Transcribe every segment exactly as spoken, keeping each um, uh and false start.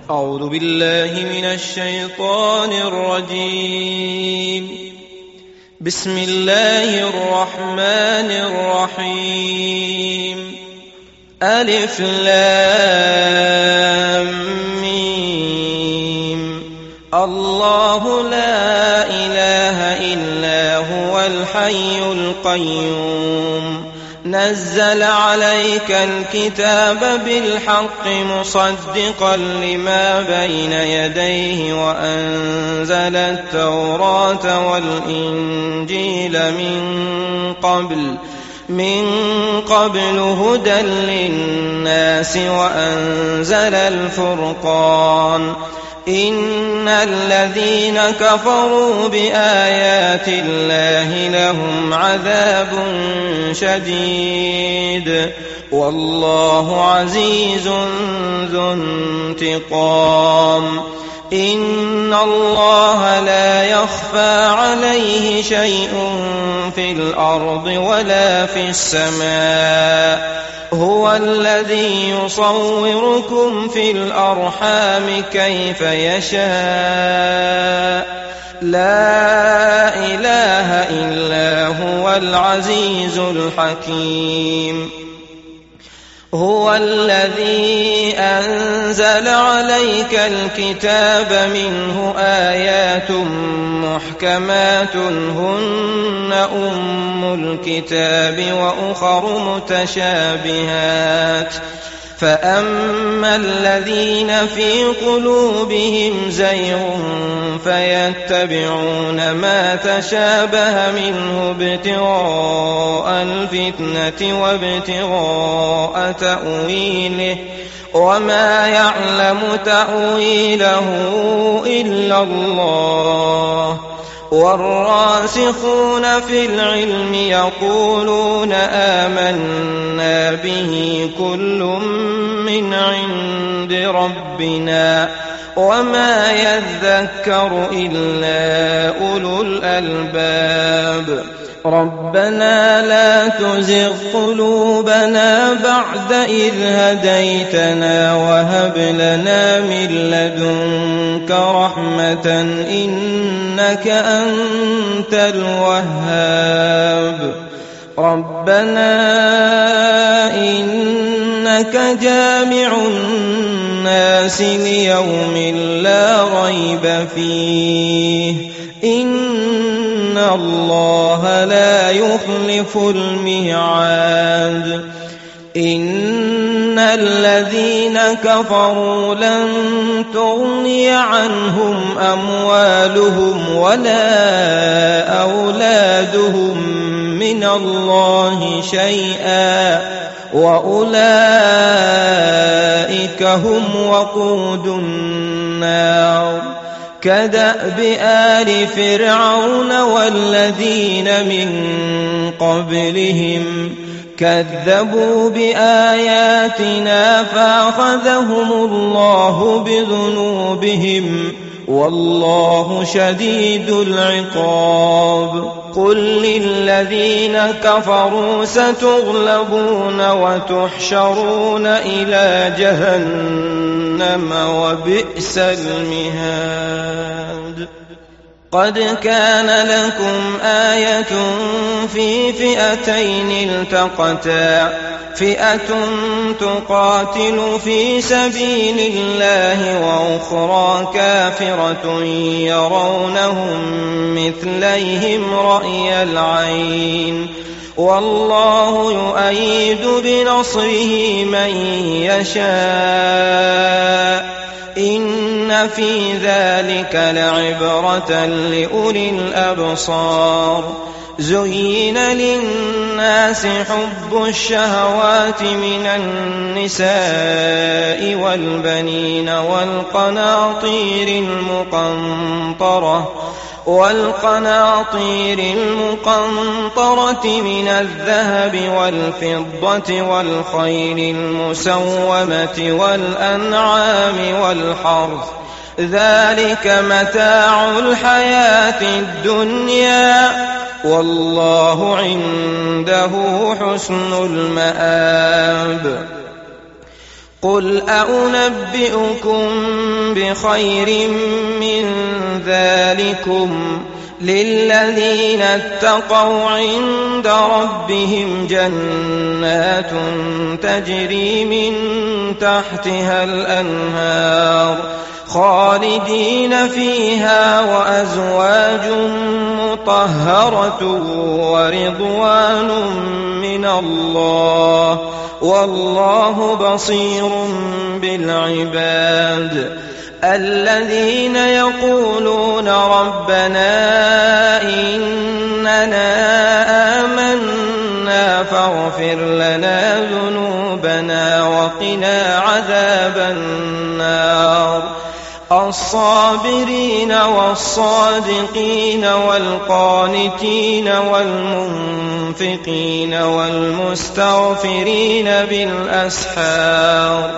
أعوذ بالله من الشيطان الرجيم. بسم الله الرحمن الرحيم. ألف لام ميم. الله لا إله إلا هو الحي القيوم نزل عليك الكتاب بالحق مصدقا لما بين يديه وأنزل التوراة والإنجيل من قبل من قبل هدى للناس وأنزل الفرقان إن الذين كفروا بآيات الله لهم عذاب شديد والله عزيز ذو انتقام. إن الله لا يخفى عليه شيء في الأرض ولا في السماء هو الذي يصوركم في الأرحام كيف يشاء لا إله إلا هو العزيز الحكيم. هو الذي أنزل عليك الكتاب منه آيات محكمات هن أم الكتاب وأخر متشابهات فأما الذين في قلوبهم زيغ فيتبعون ما تشابه منه ابتغاء الفتنة وابتغاء تأويله وما يعلم تأويله إلا الله والراسخون في العلم يقولون آمنا به كل من عند ربنا وما يذكر إلا أولو الألباب. ربنا لا تزغ قلوبنا بعد إذ هديتنا وهب لنا من لدنك رحمة إنك أنت الوهاب. ربنا إنك جامع الناس ليوم لا ريب فيه إن الله لا يخلف الميعاد. إن الذين كفروا لن تغني عنهم أموالهم ولا أولادهم من الله شيئا وأولئك هم وقود النار. كدأب آل فرعون والذين من قبلهم كذبوا بآياتنا فأخذهم الله بذنوبهم والله شديد العقاب. قل للذين كفروا ستغلبون وتحشرون إلى جهنم وبئس المهاد. قد كان لكم آية في فئتين التقتا فئة تقاتل في سبيل الله وأخرى كافرة يرونهم مثليهم رأي العين والله يؤيد بنصره من يشاء إن في ذلك لعبرة لأولي الأبصار. زين للناس حب الشهوات من النساء والبنين والقناطير المقنطرة والقناطير المقنطرة من الذهب والفضة والخيل المسومة والأنعام والحرث ذلك متاع الحياة الدنيا والله عنده حسن المآب. قل أنبئكم بخير من ذلكم للذين اتقوا عند ربهم جنات تجري من تحتها الأنهار خالدين فيها وأزواج مطهرة ورضوان من الله والله بصير بالعباد. الذين يقولون ربنا إننا آمنا فاغفر لنا ذنوبنا وقنا عذاب النار. الصابرين والصادقين والقانتين والمنفقين والمستغفرين بالأسحار.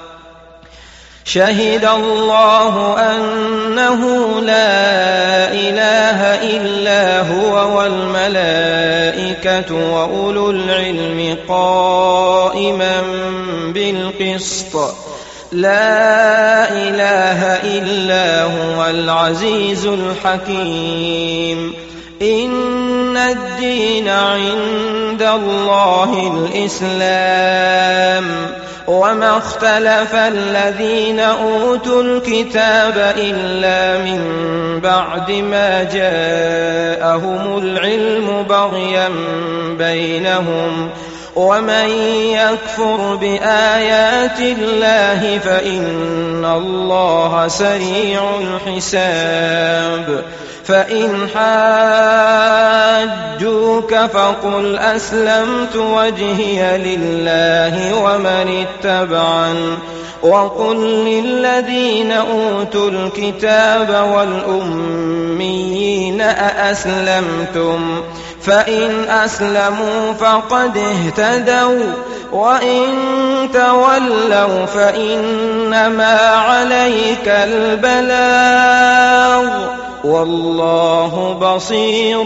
شهد الله أنه لا إله إلا هو والملائكة وأولو العلم قائما بالقسط لا إله إلا هو العزيز الحكيم. إن الدين عند الله الإسلام وما اختلف الذين أوتوا الكتاب إلا من بعد ما جاءهم العلم بغيا بينهم ومن يكفر بآيات الله فإن الله سريع الحساب. فإن حاجوك فقل أسلمت وجهي لله ومن اتبعن وقل للذين أوتوا الكتاب والأميين أأسلمتم فإن أسلموا فقد اهتدوا وإن تولوا فإنما عليك البلاغ والله بصير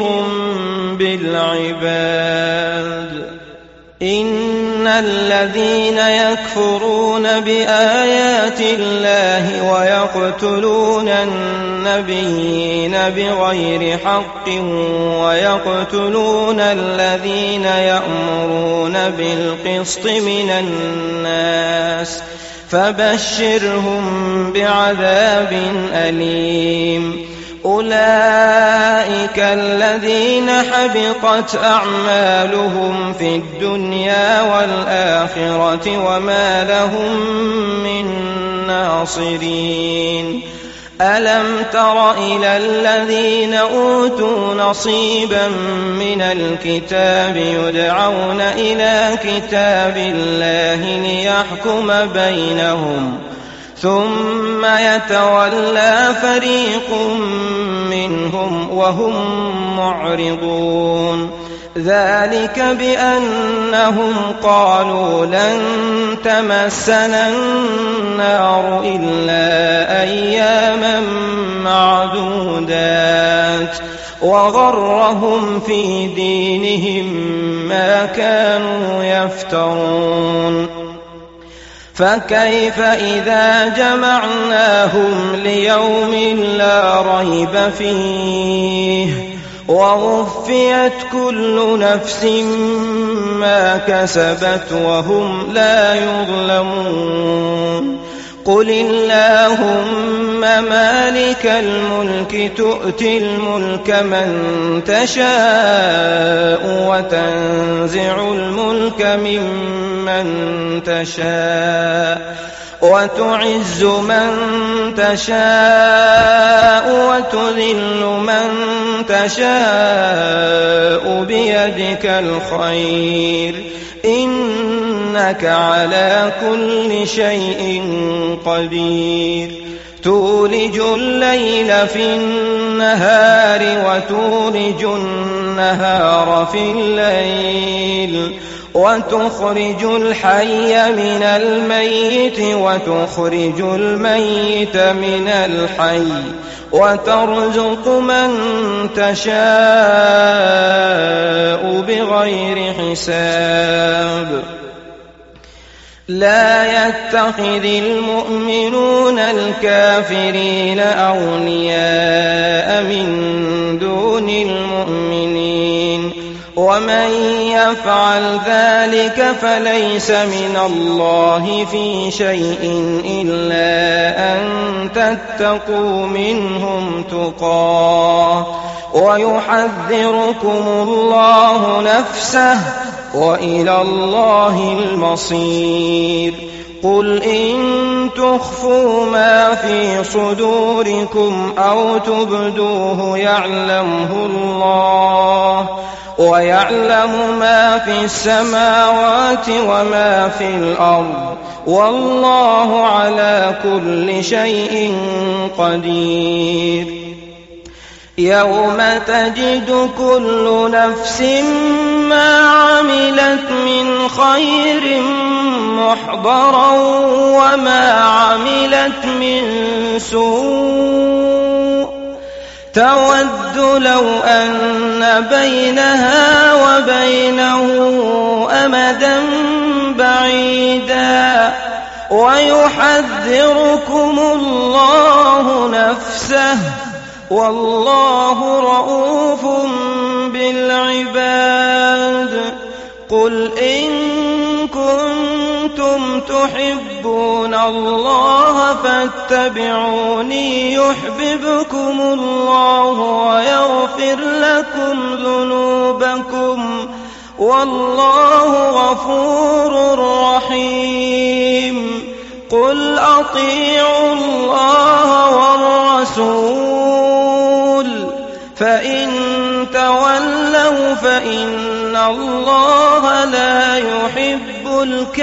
بالعباد. إن الذين يكفرون بآيات الله ويقتلون النبيين بغير حق ويقتلون الذين يأمرون بالقسط من الناس فبشرهم بعذاب أليم. أولئك الذين حبطت أعمالهم في الدنيا والآخرة وما لهم من ناصرين. ألم تر إلى الذين أوتوا نصيبا من الكتاب يدعون إلى كتاب الله ليحكم بينهم ثم يتولى فريق منهم وهم معرضون. ذلك بأنهم قالوا لن تمسنا النار إلا أياما معدودات وغرهم في دينهم ما كانوا يفترون. فكيف إذا جمعناهم ليوم لا ريب فيه ووفيت كل نفس ما كسبت وهم لا يظلمون. قل اللهم مالك الملك تؤتي الملك من تشاء وتنزع الملك ممن تشاء وتعز من تشاء وتذل من تشاء بيدك الخير إنك على كل شيء قدير. تولج الليل في النهار وتولج النهار في الليل وتخرج الحي من الميت وتخرج الميت من الحي وترزق من تشاء بغير حساب. لا يتخذ المؤمنون الكافرين أولياء من دون المؤمنين ومن يفعل ذلك فليس من الله في شيء إلا أن تتقوا منهم تقاه ويحذركم الله نفسه وإلى الله المصير. قل إن تخفوا ما في صدوركم أو تبدوه يعلمه الله ويعلم ما في السماوات وما في الأرض والله على كل شيء قدير. يوم تجد كل نفس ما عملت من خير محضرا وما عملت من سوء تود لو أن بينها وبينه أمدا بعيدا ويحذركم الله نفسه والله رؤوف بالعباد. قل إن كنتم تحبون الله فاتبعوني يحببكم الله ويغفر لكم ذنوبكم والله غفور رحيم. قل أطيعوا الله والرسول فإن تولوا فإن الله لا يحب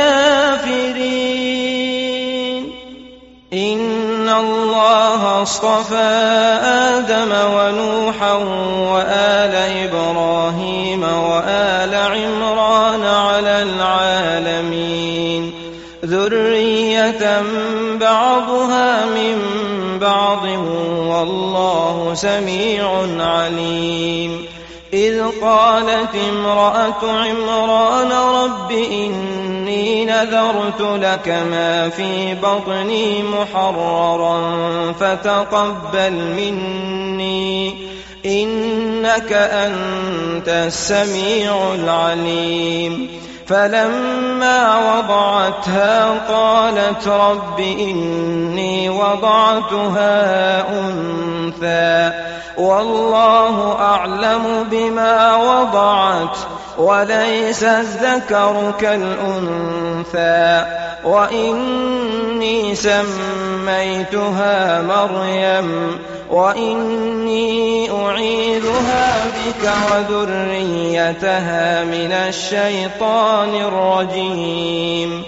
الكافرين. إن الله اصطفى آدم ونوحا وآل إبراهيم وآل عمران على العالمين ذرية بعضها من بعض والله سميع عليم. إذ قالت امرأة عمران رب إني نذرت لك ما في بطني محررا فتقبل مني إنك أنت السميع العليم. فلما وضعتها قالت رب إني وضعتها أنثى والله أعلم بما وضعت وليس الذكر كالأنثى وإني سميتها مريم وإني أعيذها بك وذريتها من الشيطان الرجيم.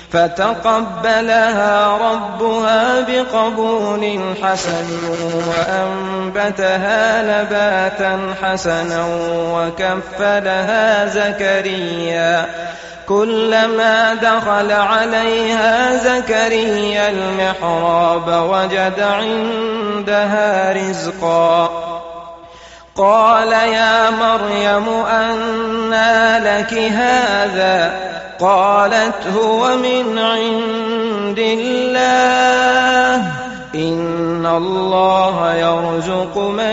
فتقبلها ربها بقبول حسن وأنبتها نباتا حسنا وكفلها زكريا كلما دخل عليها زكريا المحراب وجد عندها رزقا قال يا مريم أنى لك هذا قالت هو من عند الله إن الله يرزق من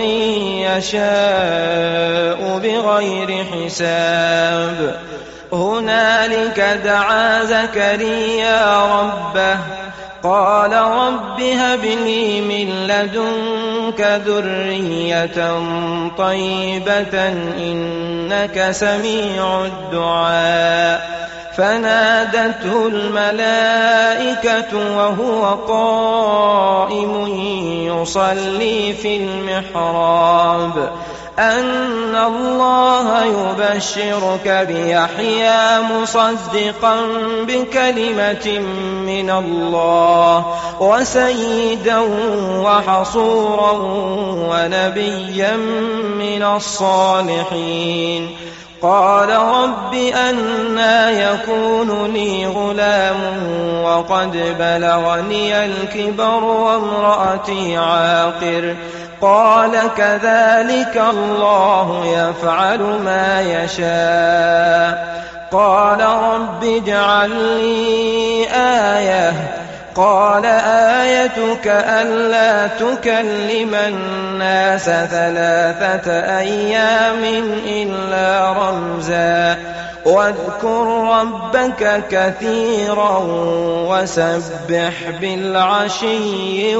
يشاء بغير حساب. هنالك دعا زكريا ربه قال رب هب لي من لدنك ذرية طيبة إنك سميع الدعاء. فنادته الملائكة وهو قائم يصلي في المحراب أن الله يبشرك بيحيى مصدقا بكلمة من الله وسيدا وحصورا ونبيا من الصالحين. قال رب أنى يكون لي غلام وقد بلغني الكبر وامرأتي عاقر قال كذلك الله يفعل ما يشاء. قال رب اجعل لي آية قال آيتك ألا تكلم الناس ثلاثة أيام إلا رمزا واذكر ربك كثيرا وسبح بالعشي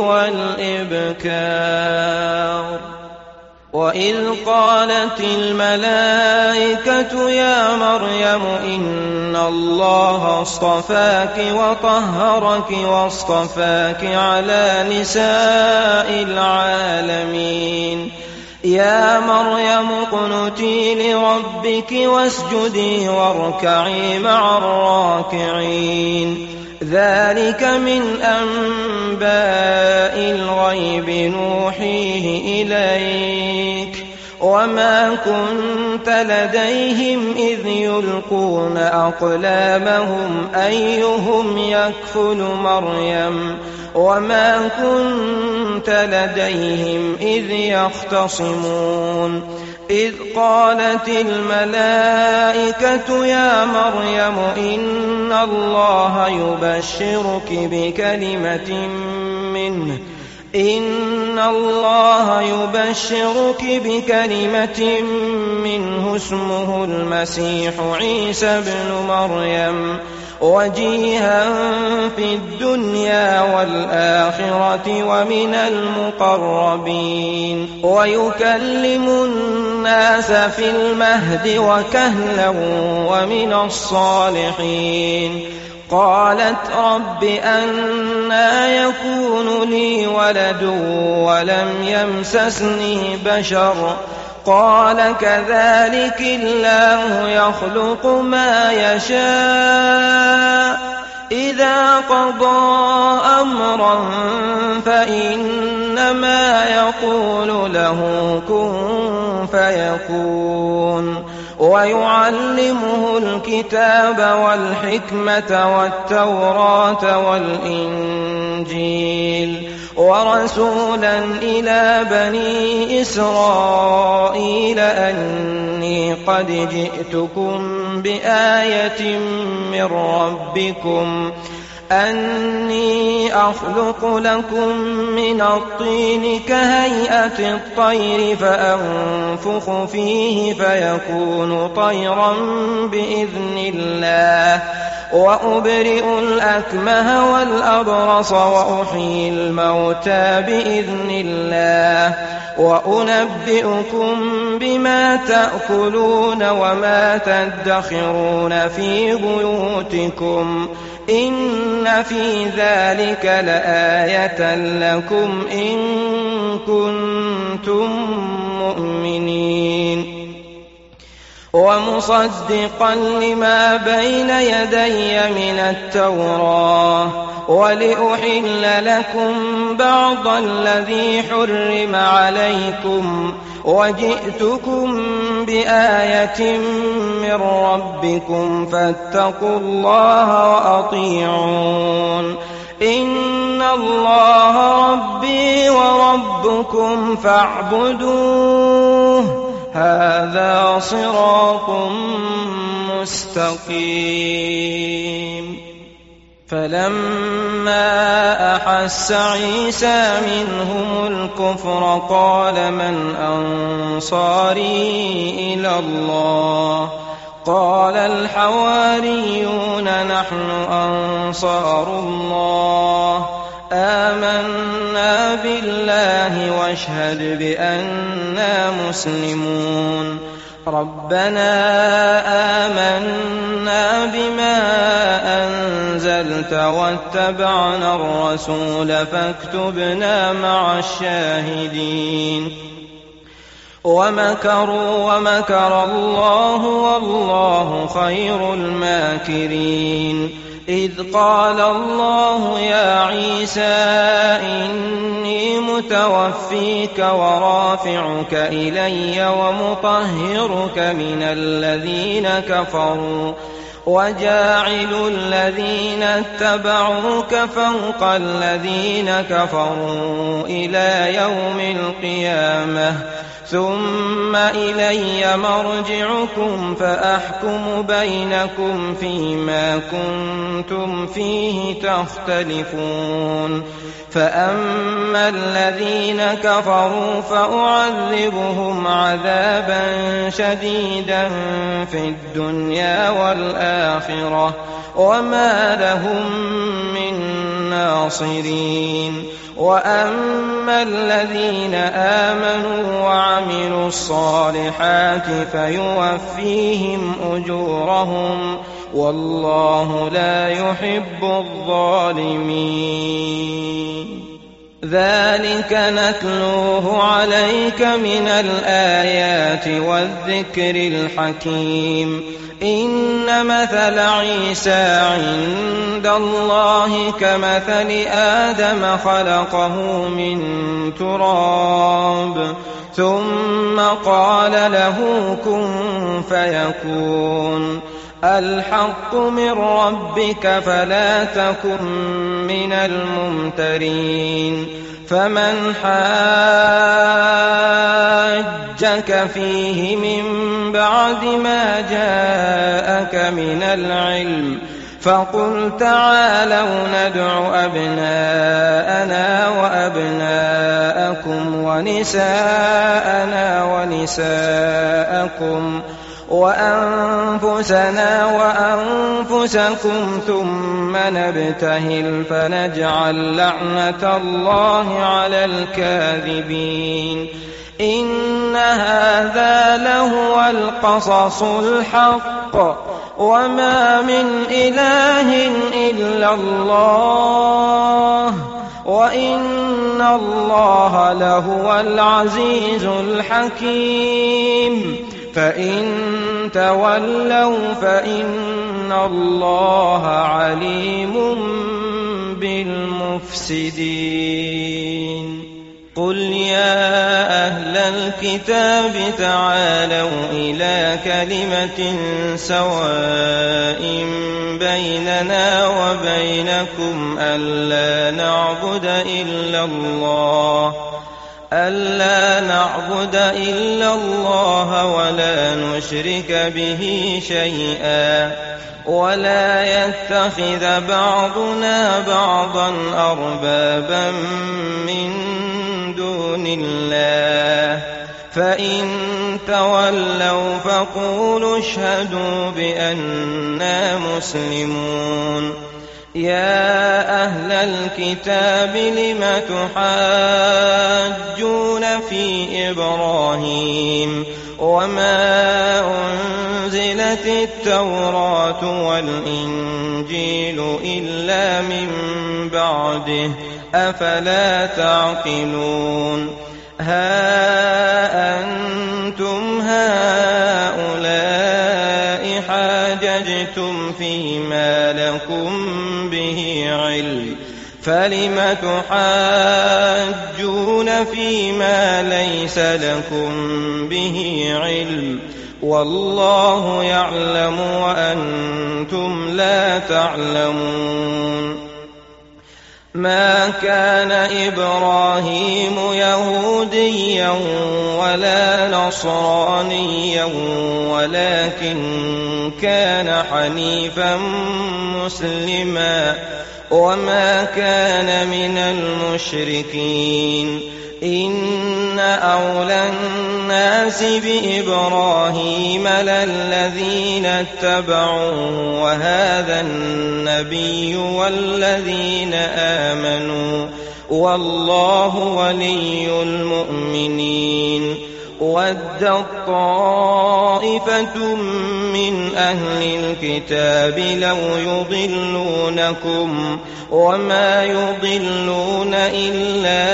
والإبكار. وإذ قالت الملائكة يا مريم إن الله اصطفاك وطهرك واصطفاك على نساء العالمين يا مريم اقنتي لربك واسجدي واركعي مع الراكعين ذلك من أنباء الغيب نوحيه إليك وما كنت لديهم إذ يلقون أقلامهم أيهم يكفل مريم وما كنت لديهم إذ يختصمون إذ قالت الملائكة يا مريم إن الله يبشرك بكلمة منه إن الله يبشرك بكلمة منه اسمه المسيح عيسى ابن مريم وجيها في الدنيا والآخرة ومن المقربين ويكلم الناس في المهد وكهلا ومن الصالحين. قالت رب أنى يكون لي ولد ولم يمسسني بشر قال كذلك الله يخلق ما يشاء إذا قضى أمرا فإنما يقول له كن فيكون ويعلمه الكتاب والحكمة والتوراة والإنجيل ورسولا إلى بني إسرائيل أني قد جئتكم بآية من ربكم أني أخلق لكم من الطين كهيئة الطير فأنفخ فيه فيكون طيرا بإذن الله وأبرئ الأكمه والأبرص وأحيي الموتى بإذن الله وأنبئكم بما تأكلون وما تدخرون في بيوتكم إن في ذلك لآية لكم إن كنتم مؤمنين ومصدقا لما بين يدي من التوراة ولأحل لكم بعض الذي حرم عليكم وجئتكم بآية من ربكم فاتقوا الله وأطيعون إن الله ربي وربكم فاعبدوه هذا صراط مستقيم. فلما أحس عيسى منهم الكفر قال من أنصاري إلى الله قال الحواريون نحن أنصار الله آمنا بالله واشهد بأننا مسلمون ربنا آمنا بما أنزلت واتبعنا الرسول فاكتبنا مع الشاهدين ومكروا ومكر الله والله خير الماكرين. إذ قال الله يا عيسى إني متوفيك ورافعك إلي ومطهرك من الذين كفروا وجاعل الذين اتبعوك فوق الذين كفروا إلى يوم القيامة ثم إلي مرجعكم فأحكم بينكم فيما كنتم فيه تختلفون فأما الذين كفروا فأعذبهم عذابا شديدا في الدنيا والآخرة وما لهم من ناصرين وأما الذين آمنوا وعملوا الصالحات فيوفيهم أجورهم والله لا يحب الظالمين ذلك نتلوه عليك من الآيات والذكر الحكيم إن مثل عيسى عند الله كمثل آدم خلقه من تراب ثم قال له كن فيكون الحق من ربك فلا تكن من الممترين فمن حاجك فيه من بعد ما جاءك من العلم فقل تعالوا ندع أبناءنا وأبناءكم ونساءنا ونساءكم وأنفسنا وأنفسكم ثم نبتهل فنجعل لعنة الله على الكاذبين إن هذا لهو القصص الحق وما من إله إلا الله وإن الله لهو العزيز الحكيم فإن تولوا فإن الله عليم بالمفسدين قل يا أهل الكتاب تعالوا إلى كلمة سواء بيننا وبينكم ألا نعبد إلا الله ألا نعبد إلا الله ولا نشرك به شيئا ولا يتخذ بعضنا بعضا أربابا من دون الله فإن تولوا فقولوا اشهدوا بأننا مسلمون يا أهل الكتاب لم تحاجون في إبراهيم وما أنزلت التوراة والإنجيل إلا من بعده أفلا تعقلون ها أنتم هؤلاء حاججتم فيما لكم به علم فلم تحاجون فيما ليس لكم به علم والله يعلم وأنتم لا تعلمون ما كان إبراهيم يهوديا ولا نصرانيا ولكن كان حنيفا مسلما وما كان من المشركين إن أولى الناس بإبراهيم للذين اتبعوا وهذا النبي والذين آمنوا والله ولي المؤمنين ودت طائفة من أهل الكتاب لو يضلونكم وما يضلون إلا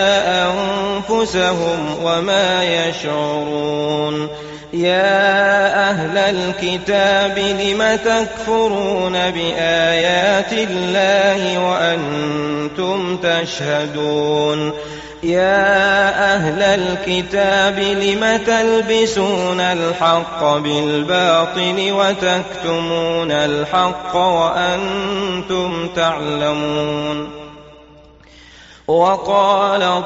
أنفسهم وما يشعرون يا أهل الكتاب لم تكفرون بآيات الله وأنتم تشهدون يا أهل الكتاب لم تلبسون الحق بالباطل وتكتمون الحق وأنتم تعلمون وقالت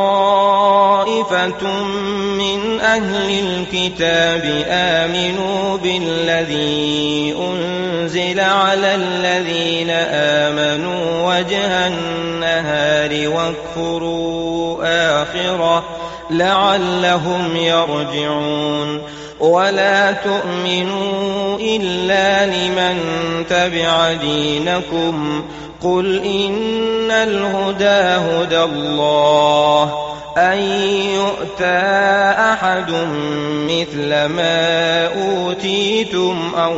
طائفة من أهل الكتاب آمنوا بالذي أنزل على الذين آمنوا وجه النهار واكفروا آخره لعلهم يرجعون ولا تؤمنوا إلا لمن تبع دينكم قل إن الهدى هدى الله أن يؤتى أحد مثل ما أوتيتم أو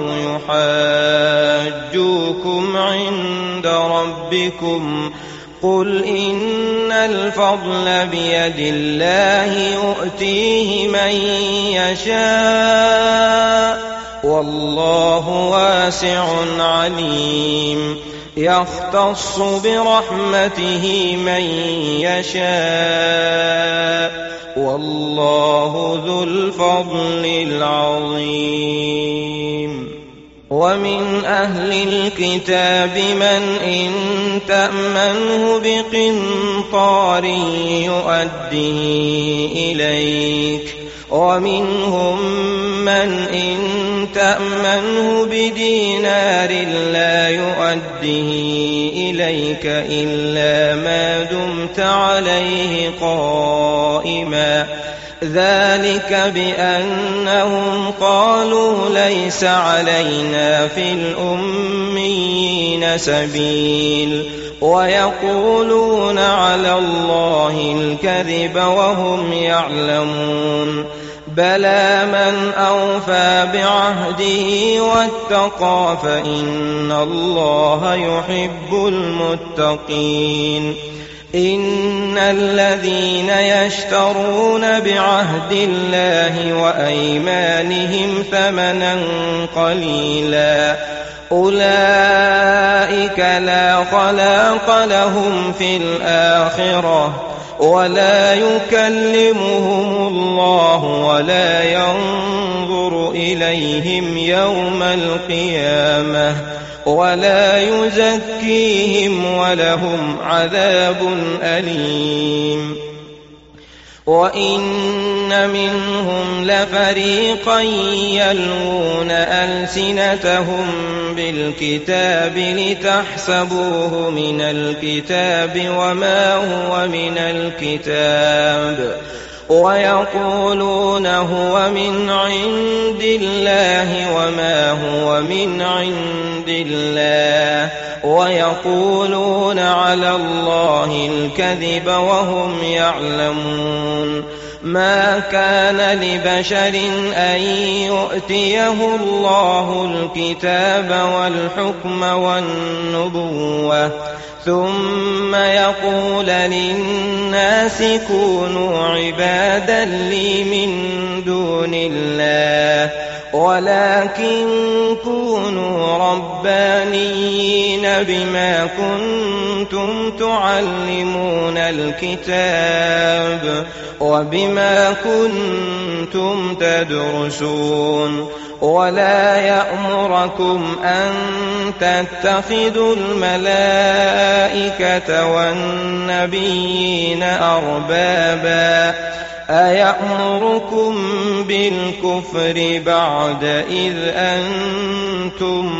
يحاجوكم عند ربكم قل إن الفضل بيد الله يؤتيه من يشاء والله واسع عليم يختص برحمته من يشاء والله ذو الفضل العظيم ومن أهل الكتاب من إن تأمنه بقنطار يؤديه إليك ومنهم من إن تأمنه بدينار لا يؤديه إليك إلا ما دمت عليه قائما ذلك بأنهم قالوا ليس علينا في الأميين سبيل ويقولون على الله الكذب وهم يعلمون بلى من أوفى بعهده واتقى فإن الله يحب المتقين إن الذين يشترون بعهد الله وأيمانهم ثمنا قليلا أولئك لا خلاق لهم في الآخرة ولا يكلمهم الله ولا ينظر إليهم يوم القيامة ولا يزكيهم ولهم عذاب أليم وإن منهم لفريقا يلوون ألسنتهم بالكتاب لتحسبوه من الكتاب وما هو من الكتاب ويقولون هو من عند الله وما هو من عند الله ويقولون على الله الكذب وهم يعلمون ما كان لبشر أن يؤتيه الله الكتاب والحكم والنبوة ثم يقول للناس كونوا عبادا لي من دون الله ولكن كونوا ربانيين بما كنتم تعلمون الكتاب وبما كنتم تدرسون ولا يأمركم أن تتخذوا الملائكة والنبيين أربابا أيأمركم بالكفر بعد إذ أنتم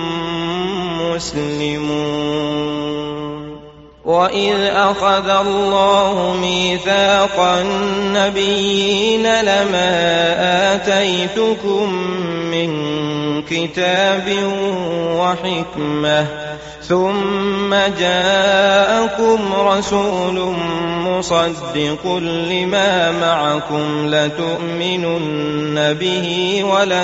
مسلمون وإذ أخذ الله ميثاق النبيين لما آتيتكم من كتاب وحكمة ثم جاءكم رسول مصدق لما معكم لتؤمنن به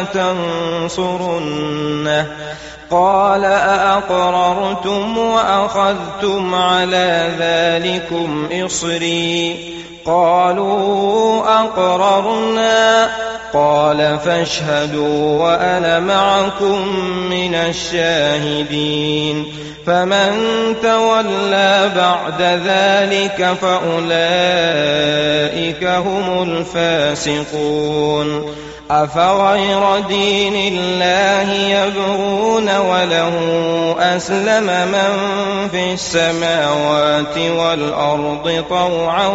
ولتنصرنه قال أأقررتم وأخذتم على ذلكم إصري قالوا أقررنا قال فاشهدوا وأنا معكم من الشاهدين فمن تولى بعد ذلك فأولئك هم الفاسقون أفغير دين الله يبغون وله أسلم من في السماوات والأرض طوعا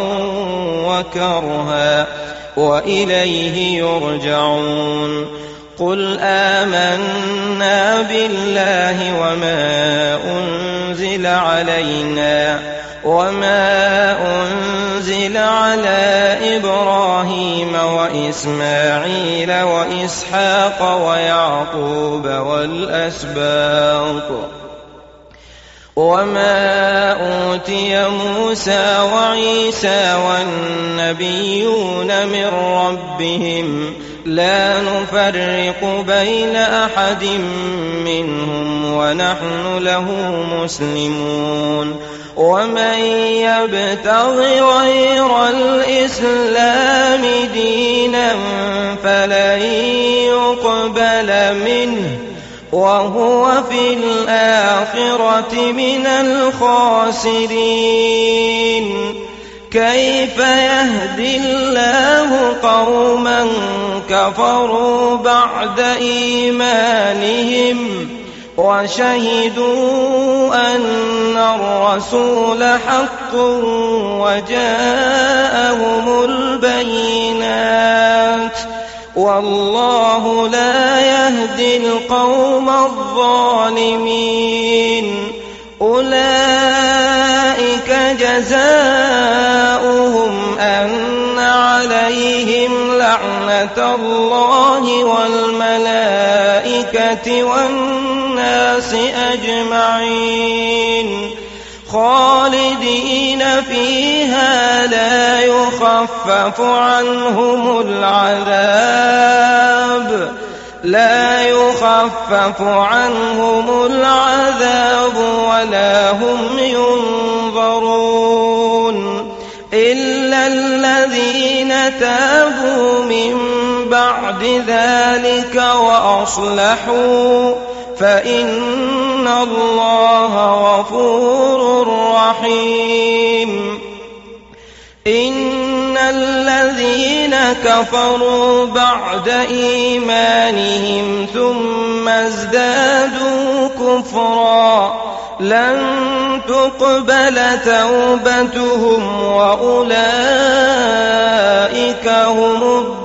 وكرها وإليه يرجعون قل آمنا بالله وما أنزل علينا وما أنزل على إبراهيم وإسماعيل وإسحاق ويعقوب والأسباط وما أوتي موسى وعيسى والنبيون من ربهم لا نفرق بين أحد منهم ونحن له مسلمون ومن يبتغ غير الإسلام دينا فلن يقبل منه وهو في الآخرة من الخاسرين كيف يهدي الله قوما كفروا بعد إيمانهم وشهدوا أن الرسول حق وجاءهم البينات والله لا يهدي القوم الظالمين أولئك جزاؤهم أن عليهم لعنة الله والملائكة والناس أجمعين خالدين فيها لا يخفف عنهم العذاب لا يخفف عنهم العذاب ولا هم ينظرون إلا الذين تابوا من بعد ذلك وأصلحوا فإن الله غفور رحيم إن الذين كفروا بعد إيمانهم ثم ازدادوا كفرا لن تقبل توبتهم وأولئك هم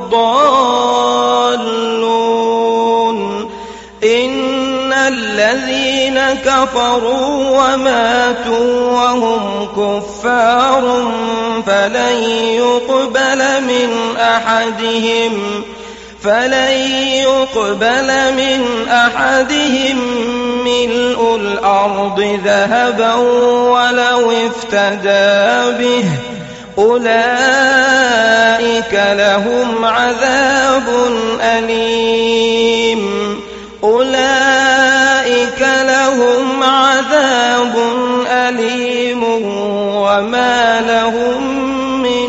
الضالون إن الذين كفروا وماتوا وهم كفار فلن يقبل من أحدهم فلن يقبل من أحدهم ملء الأرض ذهبا ولو افتدى به أولئك لهم عذاب أليم أولئك لهم عذاب أليم وما لهم من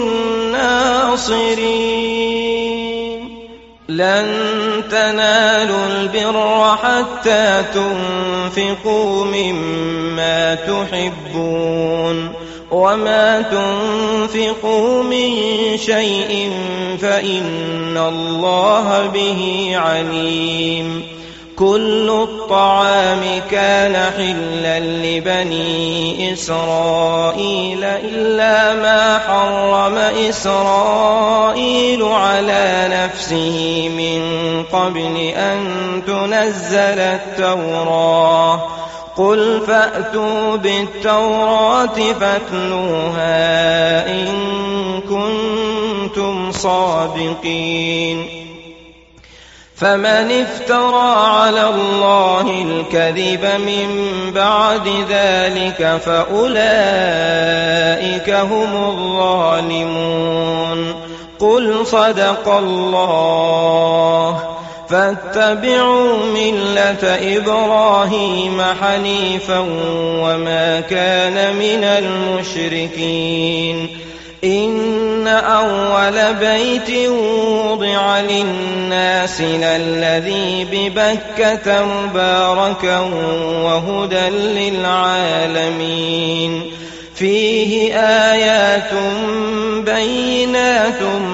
ناصرين لن تنالوا البر حتى تنفقوا مما تحبون وما تنفقوا من شيء فإن الله به عليم كل الطعام كان حلا لبني إسرائيل إلا ما حرم إسرائيل على نفسه من قبل أن تنزل التوراة قل فأتوا بالتوراة فاتلوها إن كنتم صادقين فمن افترى على الله الكذب من بعد ذلك فأولئك هم الظالمون قل صدق الله فاتبعوا ملة إبراهيم حنيفا وما كان من المشركين إن أول بيت وضع للناس للذي ببكة مباركا وهدى للعالمين فيه آيات بينات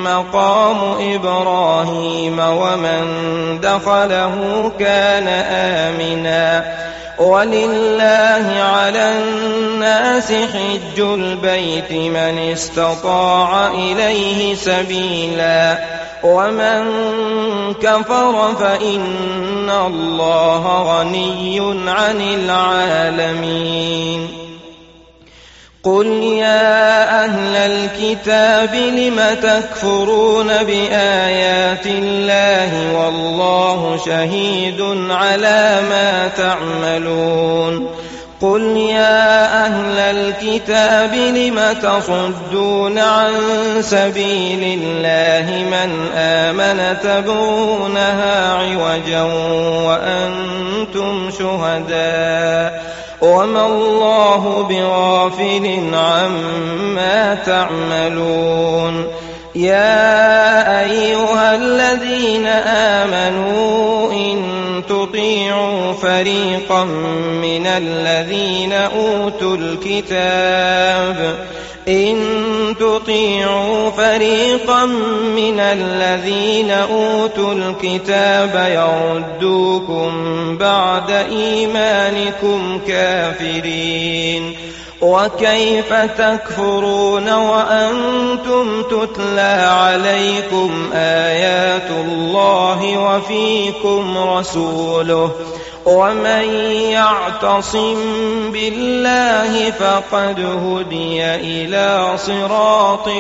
مقام إبراهيم ومن دخله كان آمنا ولله على الناس حج البيت من استطاع إليه سبيلا ومن كفر فإن الله غني عن العالمين. قل يا أهل الكتاب لم تكفرون بآيات الله والله شهيد على ما تعملون. قل يا أهل الكتاب لم تصدون عن سبيل الله من آمن تبغونها عوجا وأنتم شهداء وما الله بغافل عما تعملون. يا أيها الذين آمنوا إن تطيعوا فريقا من الذين أوتوا الكتاب إن تطيعوا فريقا من الذين أوتوا الكتاب يردوكم بعد إيمانكم كافرين وكيف تكفرون وأنتم تتلى عليكم آيات الله وفيكم رسوله ومن يعتصم بالله فقد هدي إلى صراط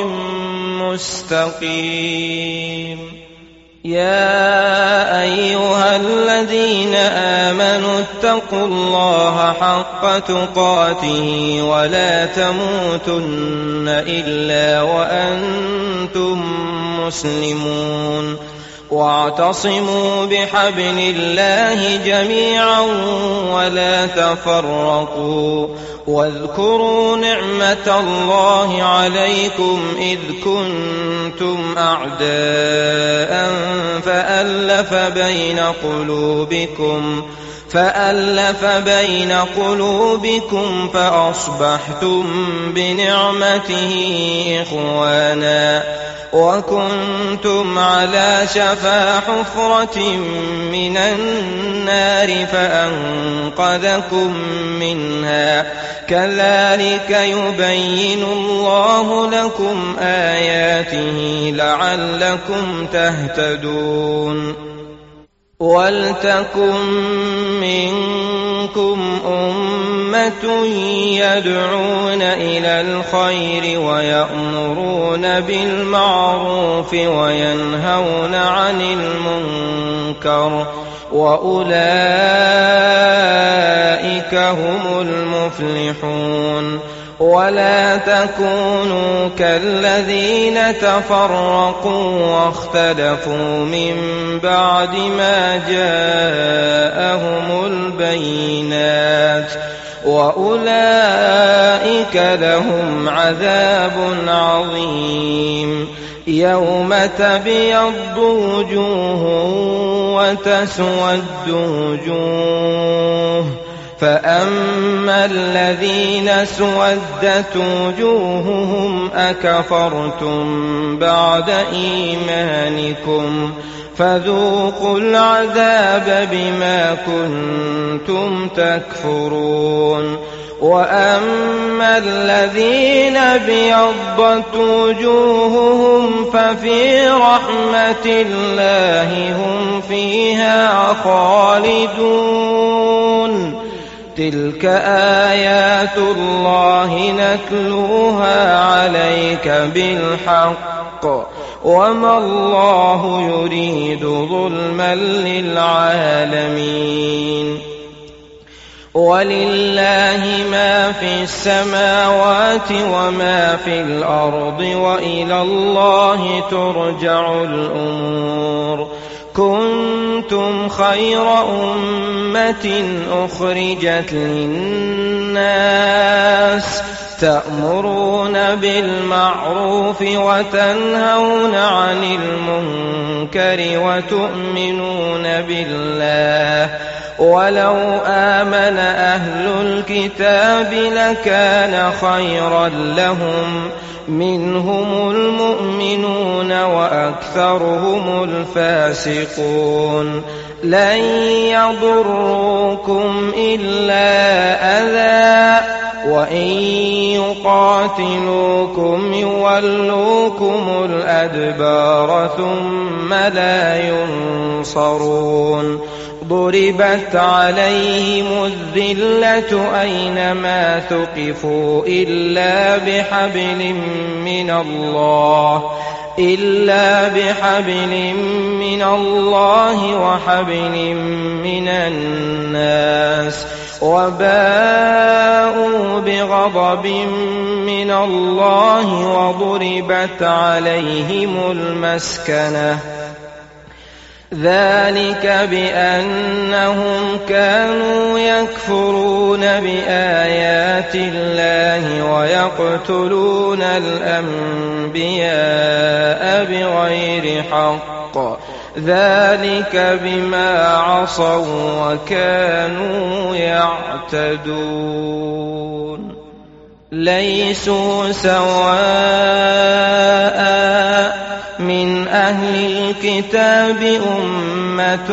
مستقيم. يا أيها الذين آمنوا اتقوا الله حق تقاته ولا تموتن إلا وأنتم مسلمون واعتصموا بحبل الله جميعا ولا تفرقوا واذكروا نعمة الله عليكم إذ كنتم أعداء فألف بين قلوبكم فألف بين قلوبكم فأصبحتم بنعمته إخوانا وكنتم على شفا حفرة من النار فأنقذكم منها كذلك يبين الله لكم آياته لعلكم تهتدون. ولتكن منكم أمة يدعون إلى الخير ويأمرون بالمعروف وينهون عن المنكر وأولئك هم المفلحون. ولا تكونوا كالذين تفرقوا واختلفوا من بعد ما جاءهم البينات وأولئك لهم عذاب عظيم. يوم تبيض وجوه وتسود وجوه فأما الذين اسودت وجوههم أكفرتم بعد إيمانكم فذوقوا العذاب بما كنتم تكفرون. وأما الذين ابيضت وجوههم ففي رحمة الله هم فيها خالدون. تلك آيات الله نتلوها عليك بالحق وما الله يريد ظلما للعالمين. ولله ما في السماوات وما في الأرض وإلى الله ترجع الأمور. كنتم خير أمة أخرجت للناس تأمرون بالمعروف وتنهون عن المنكر وتؤمنون بالله ولو آمن أهل الكتاب لكان خيرا لهم منهم المؤمنون وأكثرهم الفاسقون لن يضروكم إلا أذى وإن يقاتلوكم يولوكم الأدبار ثم لا ينصرون ضربت عليهم الذلة أينما ثقفوا إلا بحبل من الله إلا بحبل من الله وحبل من الناس وباءوا بغضب من الله وضربت عليهم المسكنة ذلك بأنهم كانوا يكفرون بآيات الله ويقتلون الأنبياء بغير حق ذلك بما عصوا وكانوا يعتدون ليسوا سواء من أهل الكتاب أمة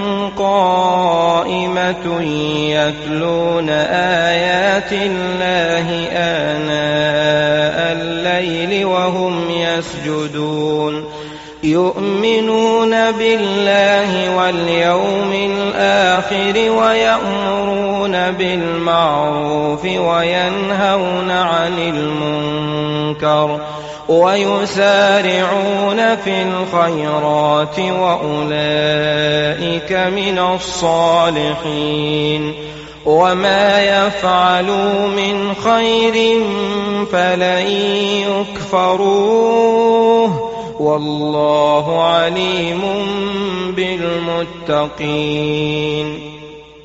قائمة يتلون آيات الله آناء الليل وهم يسجدون يؤمنون بالله واليوم الآخر ويأمرون بالمعروف وينهون عن المنكر ويسارعون في الخيرات وأولئك من الصالحين وما يفعلوا من خير فلن يكفروه والله عليم بالمتقين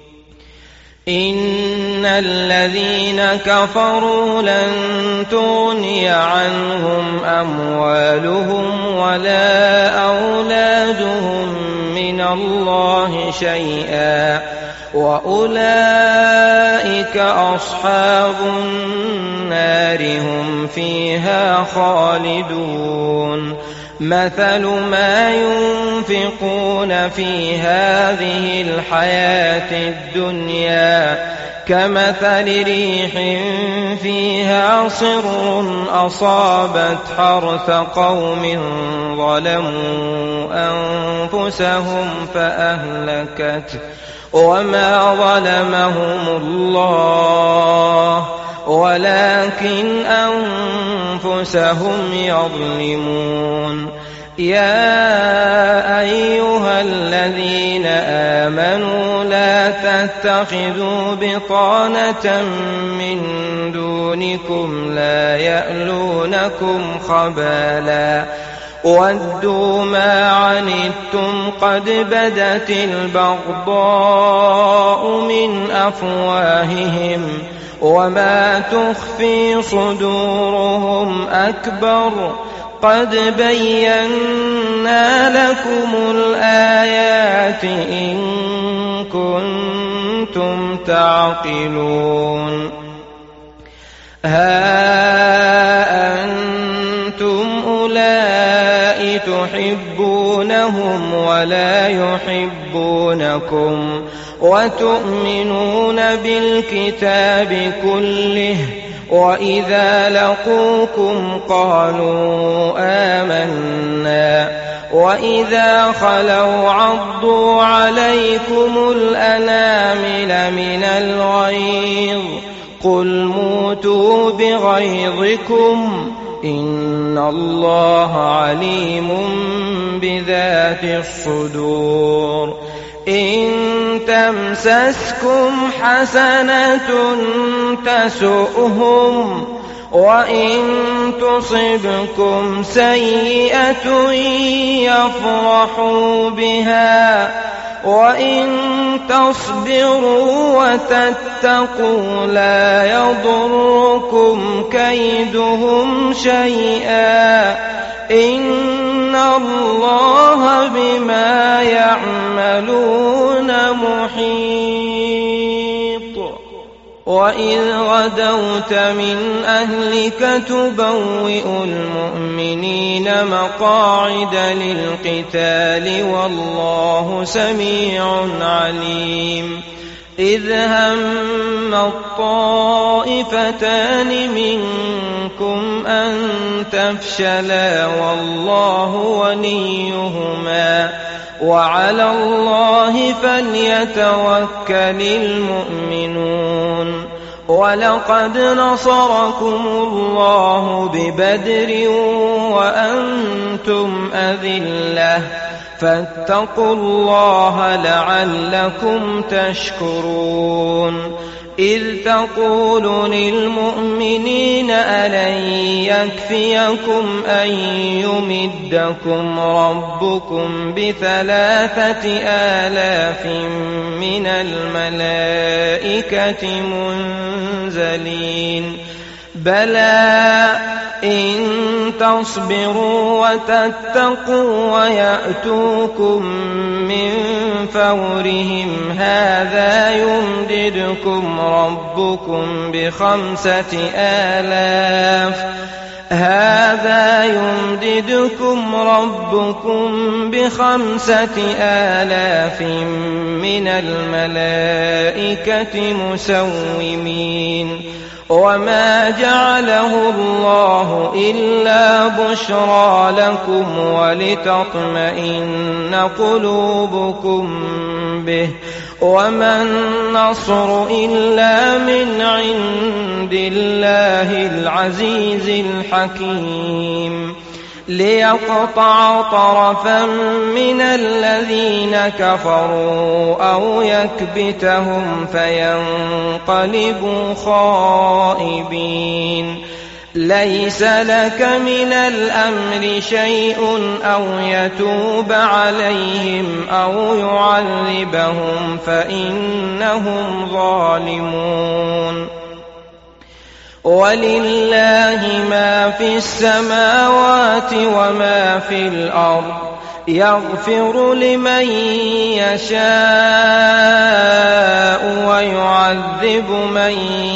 إن الذين كفروا لن تغني عنهم أموالهم ولا أولادهم من الله شيئا وأولئك أصحاب النار هم فيها خالدون مثل ما ينفقون في هذه الحياة الدنيا كمثل ريح فيها صر أصابت حرث قوم ظلموا أنفسهم فأهلكته وما ظلمهم الله ولكن أنفسهم يظلمون يا أيها الذين آمنوا لا تتخذوا بطانة من دونكم لا يألونكم خبالا ودوا ما عنتم قد بدت البغضاء من أفواههم وما تخفي صدورهم أكبر قد بينا لكم الآيات إن كنتم تعقلون ها أنتم أولئك تحبونهم ولا يحبونكم وتؤمنون بالكتاب كله وإذا لقوكم قالوا آمنا وإذا خلوا عضوا عليكم الأنامل من الغيظ قل موتوا بغيظكم إن الله عليم بذات الصدور إن تمسسكم حسنة تسؤهم وإن تصبكم سيئة يفرحوا بها وإن تصبروا وتتقوا لا يضركم كيدهم شيئا إن الله بما يعملون محيط. وإذ غدوت من أهلك تبوئ المؤمنين مقاعد للقتال والله سميع عليم إذ هم الطائفتان منكم أن تفشلا والله وليهما وعلى الله فليتوكل المؤمنون ولقد نصركم الله ببدر وأنتم أذلة فاتقوا الله لعلكم تشكرون إذ تقول للمؤمنين ألن يكفيكم أن يمدكم ربكم بثلاثة آلاف من الملائكة منزلين بلى إن تصبروا وتتقوا ويأتوكم من فورهم هذا يمددكم ربكم بخمسة آلاف هذا يمددكم ربكم بخمسة آلاف من الملائكة مسومين وما جعله الله إلا بشرى لكم ولتطمئن قلوبكم به وما النصر إلا من عند الله العزيز الحكيم ليقطع طرفا من الذين كفروا أو يكبتهم فينقلبوا خائبين ليس لك من الأمر شيء أو يتوب عليهم أو يعذبهم فإنهم ظالمون ولله ما في السماوات وما في الأرض يغفر لمن يشاء ويعذب من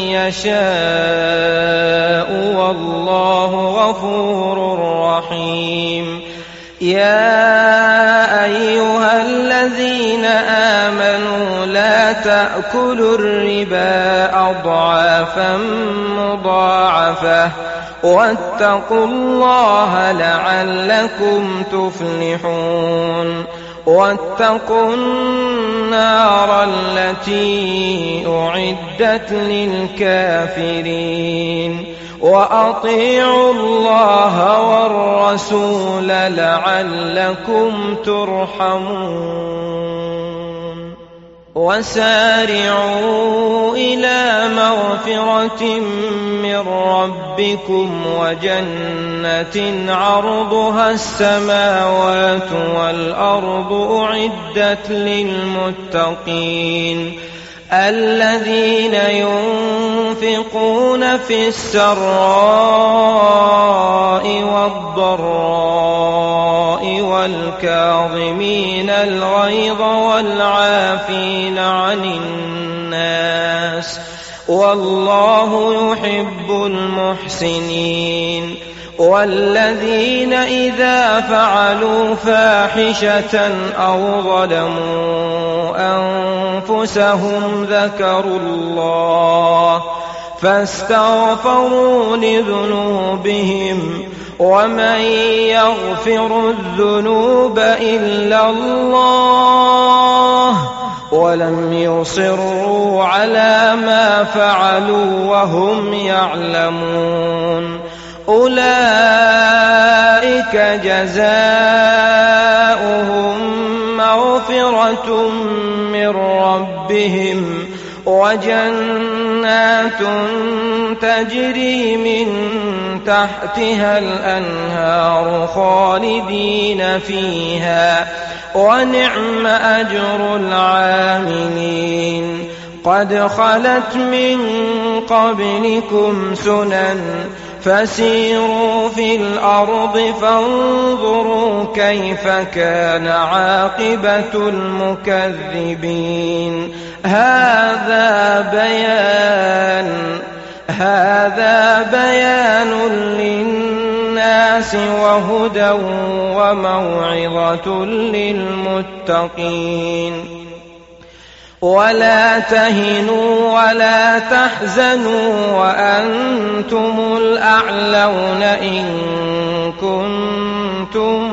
يشاء والله غفور رحيم يا أيها الذين آمنوا لا تأكلوا الربا أضعافا مضاعفة واتقوا الله لعلكم تفلحون واتقوا النار التي أعدت للكافرين وأطيعوا الله والرسول لعلكم ترحمون وسارعوا إلى مغفرة من ربكم وجنة عرضها السماوات والأرض أعدت للمتقين الذين ينفقون في السراء والضراء والكاظمين الغيظ والعافين عن الناس والله يحب المحسنين والذين إذا فعلوا فاحشة أو ظلموا أنفسهم ذكروا الله فاستغفروا لذنوبهم ومن يغفر الذنوب إلا الله ولم يصروا على ما فعلوا وهم يعلمون أولئك جزاؤهم مغفرة من ربهم وجنات تجري من تحتها الأنهار خالدين فيها ونعم أجر العاملين قد خلت من قبلكم سنن فسيروا في الأرض فانظروا كيف كان عاقبة المكذبين. هذا بيان هذا بيان للناس وهدى وموعظة للمتقين. ولا تهنوا ولا تحزنوا وأنتم الأعلون إن كنتم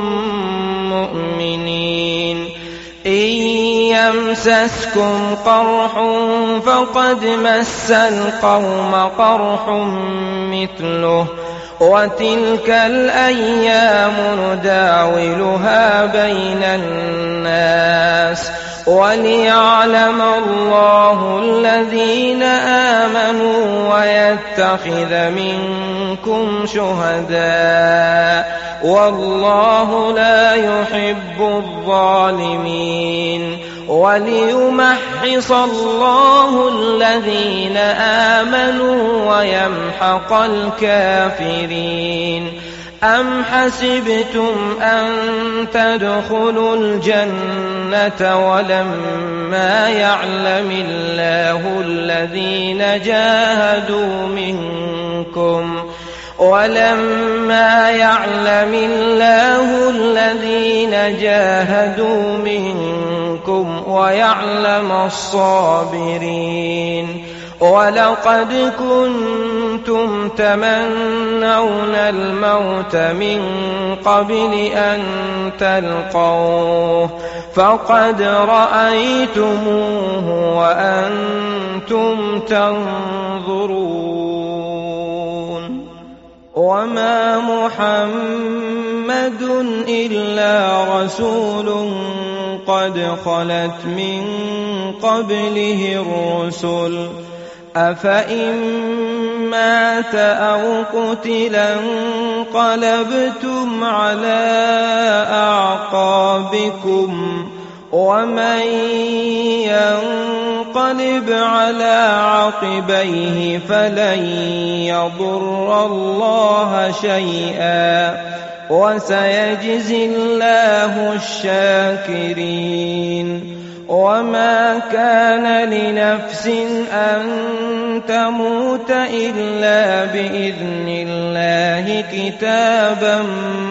مؤمنين. إن يمسسكم قرح فقد مس القوم قرح مثله وتلك الأيام نداولها بين الناس وليعلم الله الذين آمنوا ويتخذ منكم شهداء والله لا يحب الظالمين. وليمحص الله الذين آمنوا ويمحق الكافرين. أم حسبتم أن تدخلوا الجنة ولما يعلم الله الذين جاهدوا منكم ولما يعلم الله الذين جاهدوا منكم ويعلم الصابرين. ولقد كنتم تمنون الموت من قبل أن تلقوه فقد رأيتموه وأنتم تنظرون. وما محمد إلا رسول قد خلت من قبله الرسل أفإن مات أو قتلا انقلبتم على أعقابكم ومن ينقلب على عقبيه فلن يضر الله شيئا وسيجزي الله الشاكرين. وما كان لنفس أن تموت إلا بإذن الله كتابا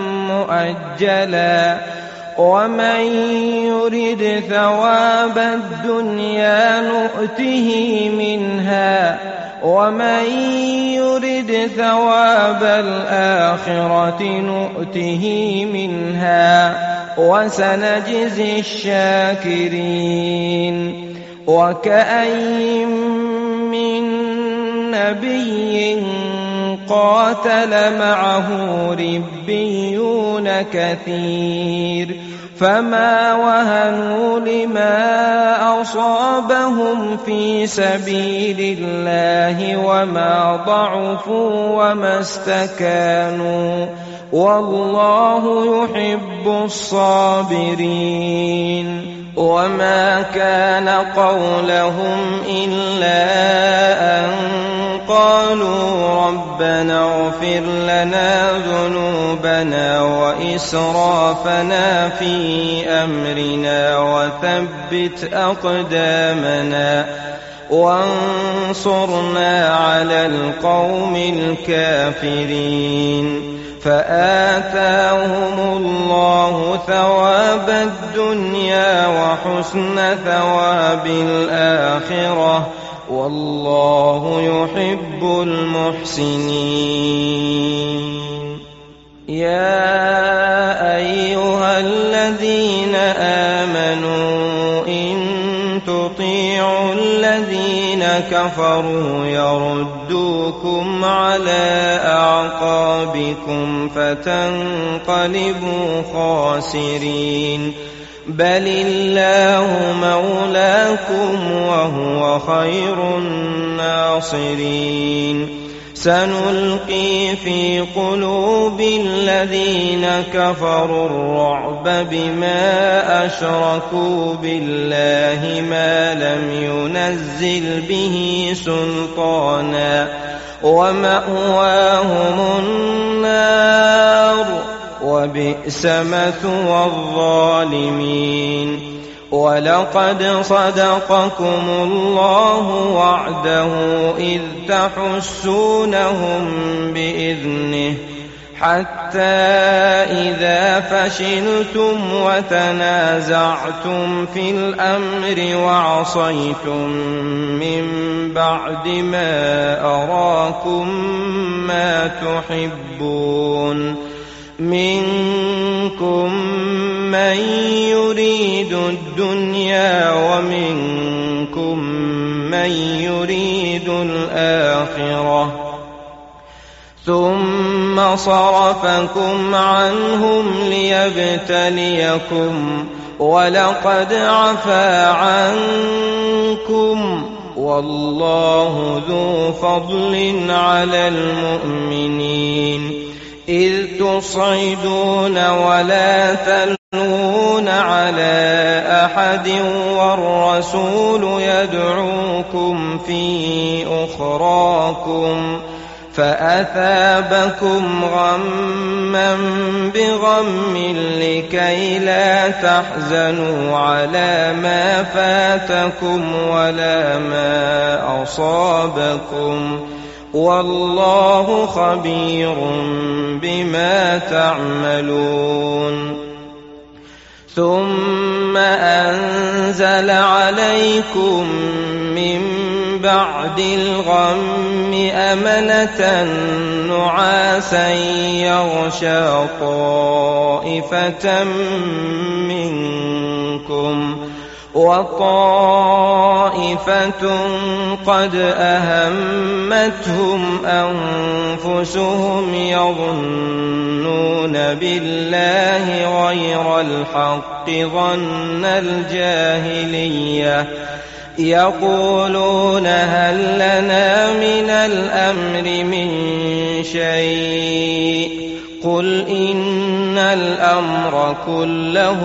مؤجلا ومن يرد ثواب الدنيا نؤته منها ومن يرد ثواب الآخرة نؤته منها وسنجزي الشاكرين. وكأين من نبي قاتل معه ربيون كثير فما وهنوا لما أصابهم في سبيل الله وما ضعفوا وما استكانوا والله يحب الصابرين. وما كان قولهم إلا أن قالوا ربنا اغفر لنا ذنوبنا وإسرافنا في أمرنا وثبت أقدامنا وانصرنا على القوم الكافرين. فآتاهم الله ثواب الدنيا وحسن ثواب الآخرة والله يحب المحسنين. يا أيها الذين آمنوا إن تطيعوا الذين كفروا يردوكم على أعقابكم فتنقلبوا خاسرين بل الله مولاكم وهو خير الناصرين. سنلقي في قلوب الذين كفروا الرعب بما أشركوا بالله ما لم ينزل به سلطانا ومأواهم النار وبئس مثوى الظالمين. ولقد صدقكم الله وعده إذ تحسونهم بإذنه حتى إذا فشلتم وتنازعتم في الأمر وعصيتم من بعد ما أراكم ما تحبون منكم من يريد الدنيا ومنكم من يريد الآخرة ثم صرفكم عنهم ليبتليكم ولقد عفا عنكم والله ذو فضل على المؤمنين. إذ تصعدون ولا تلوون على أحد والرسول يدعوكم في أخراكم فأثابكم غما بغم لكي لا تحزنوا على ما فاتكم ولا ما أصابكم والله خبير بما تعملون. ثم أنزل عليكم من بعد الغم أمنة نعاسا يغشى طائفة منكم وطائفة قد أهمتهم أنفسهم يظنون بالله غير الحق ظن الجاهلية يقولون هل لنا من الأمر من شيء قل إن الأمر كله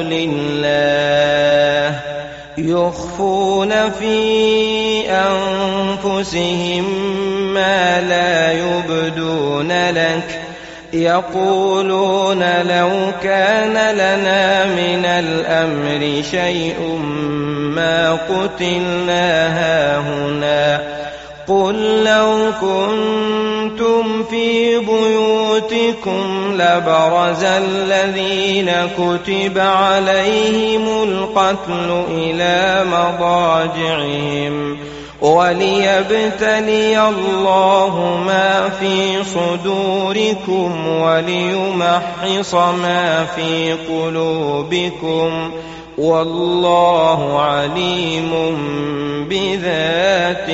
لله يخفون في أنفسهم ما لا يبدون لك يقولون لو كان لنا من الأمر شيء ما قتلنا هاهنا قل لو كنتم في بيوتكم لبرز الذين كتب عليهم القتل إلى مضاجعهم وليبتلي الله ما في صدوركم وليمحص ما في قلوبكم والله عليم بذات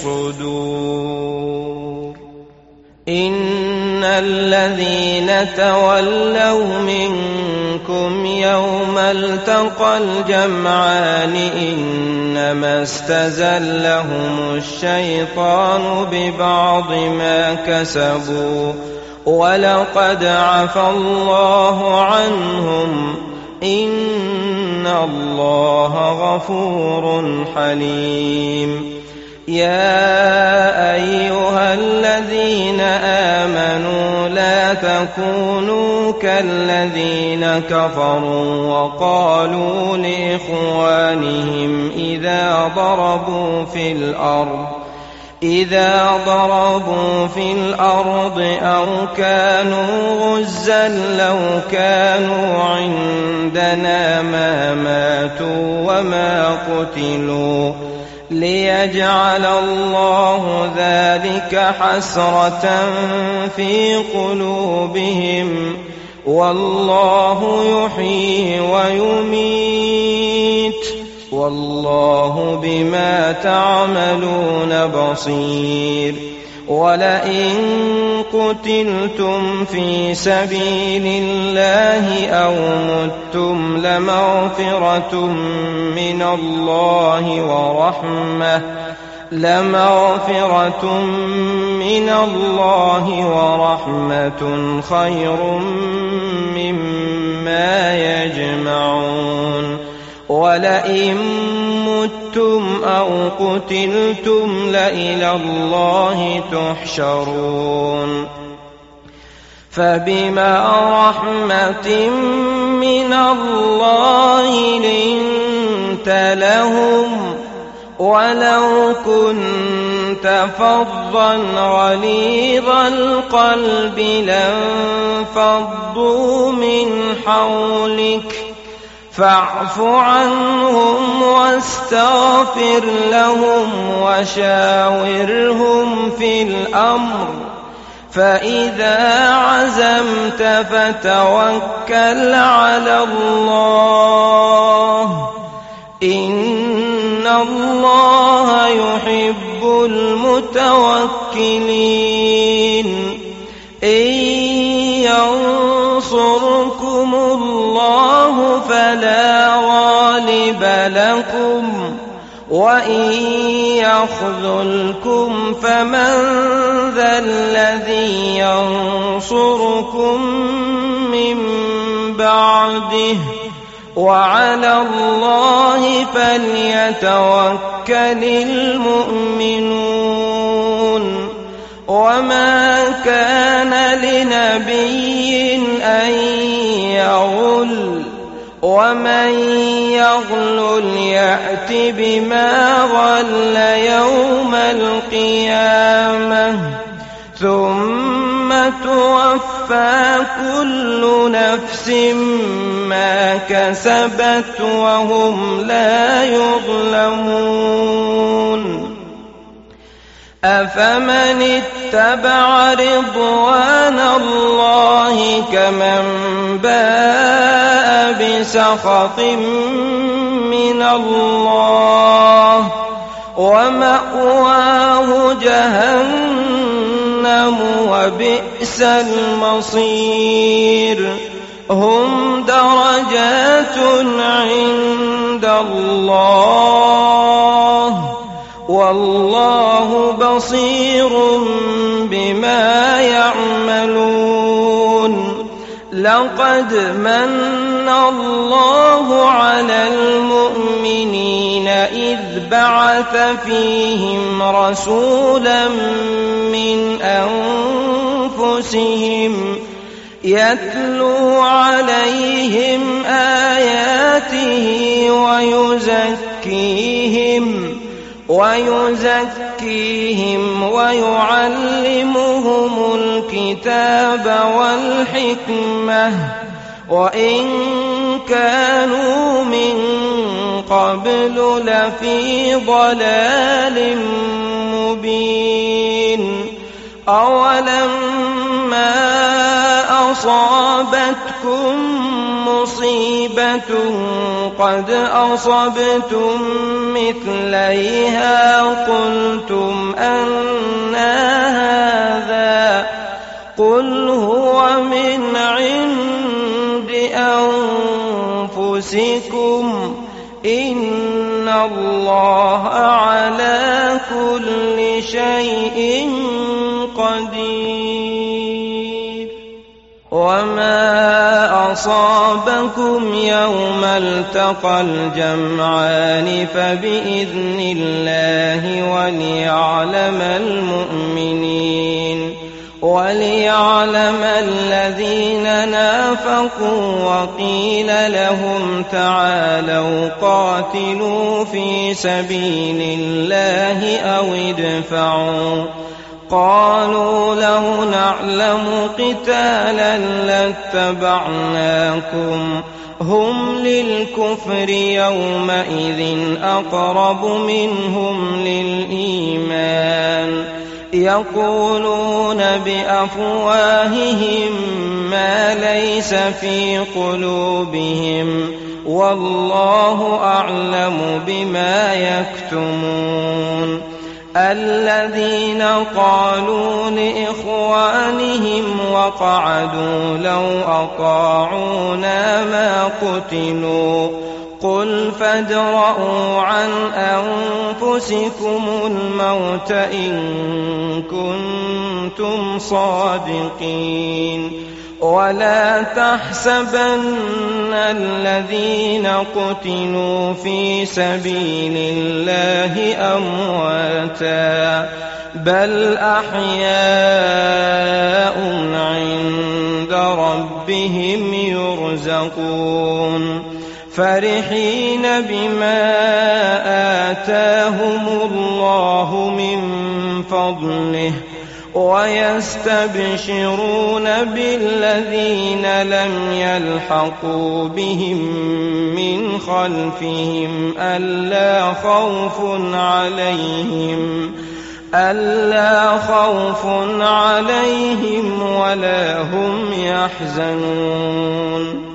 الصدور. إن الذين تولوا منكم يوم التقى الجمعان إنما استزلهم الشيطان ببعض ما كسبوا ولقد عفا الله عنهم إن الله غفور حليم. يا أيها الذين آمنوا لا تكونوا كالذين كفروا وقالوا لإخوانهم إذا ضربوا في الأرض إذا ضربوا في الأرض أو كانوا غزا لو كانوا عندنا ما ماتوا وما قتلوا ليجعل الله ذلك حسرة في قلوبهم والله يحيي ويميت والله بما تعملون بصير. ولئن قتلتم في سبيل الله أو متم لمغفرة من الله ورحمة لمغفرة من الله ورحمة خير مما يجمعون. ولئن متم أو قتلتم لإلى الله تحشرون فبما رحمة من الله لنت لهم ولو كنت فظا غليظ القلب لانفضوا من حولك فاعف عنهم واستغفر لهم وشاورهم في الأمر فإذا عزمت فتوكل على الله إن الله يحب المتوكلين إن ينصركم الله فلا غالب لكم وإن يخذلكم فمن ذا الذي ينصركم من بعده وعلى الله فليتوكل المؤمنون وما كان لنبي أن يغل ومن يغلل يأت بما غل يوم القيامة ثم توفى كل نفس ما كسبت وهم لا يظلمون أفمن اتبع رضوان الله كمن باء بسخط من الله ومأواه جهنم وبئس المصير هم درجات عند الله والله بصير بما يعملون لقد من الله على المؤمنين إذ بعث فيهم رسولا من أنفسهم يتلو عليهم آياته ويزكيهم ويزكيهم ويعلمهم الكتاب والحكمة وإن كانوا من قبل لفي ضلال مبين أولما أصابتكم مصيبة قد أصبتم مثليها قلتم أنى هذا قل هو من عند أنفسكم إن الله على كل شيء قدير وما أصابكم يوم التقى الجمعان فبإذن الله وليعلم المؤمنين وليعلم الذين نافقوا وقيل لهم تعالوا قاتلوا في سبيل الله أو ادفعوا قالوا لو نعلم قتالا لاتبعناكم هم للكفر يومئذ أقرب منهم للإيمان يقولون بأفواههم ما ليس في قلوبهم والله أعلم بما يكتمون الذين قالوا لإخوانهم وقعدوا لو أطاعونا ما قتلوا قل فادرءوا عن أنفسكم الموت إن كنتم صادقين ولا تحسبن الذين قتلوا في سبيل الله أمواتا بل أحياء عند ربهم يرزقون فرحين بما آتاهم الله من فضله ويستبشرون بالذين لم يلحقوا بهم من خلفهم ألا خوف عليهم ألا خوف عليهم ولا هم يحزنون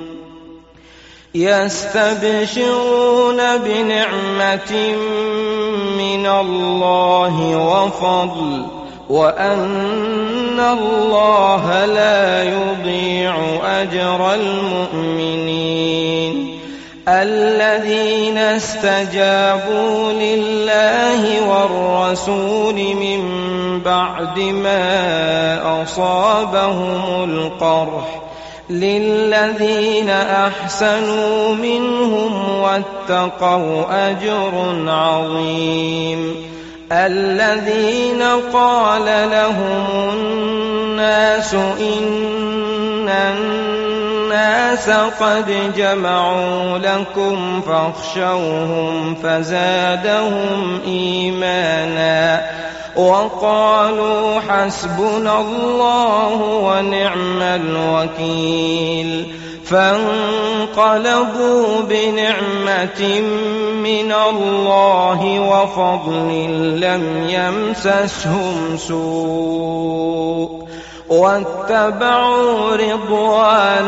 يستبشرون بنعمة من الله وفضل وأن الله لا يضيع أجر المؤمنين الذين استجابوا لله والرسول من بعد ما أصابهم القرح للذين أحسنوا منهم واتقوا أجر عظيم الذين قال لهم الناس إن الناس قد جمعوا لكم فاخشوهم فزادهم إيمانا وقالوا حسبنا الله ونعم الوكيل فانقلبوا بنعمة من الله وفضل لم يمسسهم سوء واتبعوا رضوان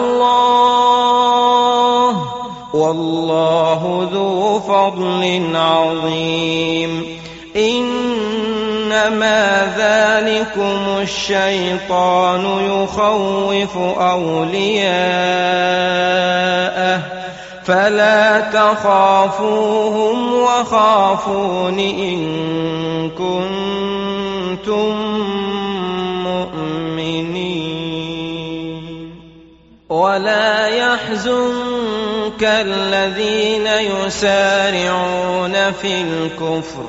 الله والله ذو فضل عظيم إنما ذلكم الشيطان يخوف أولياءه فلا تخافوهم وخافون إن كنتم مؤمنين ولا يحزنك الذين يسارعون في الكفر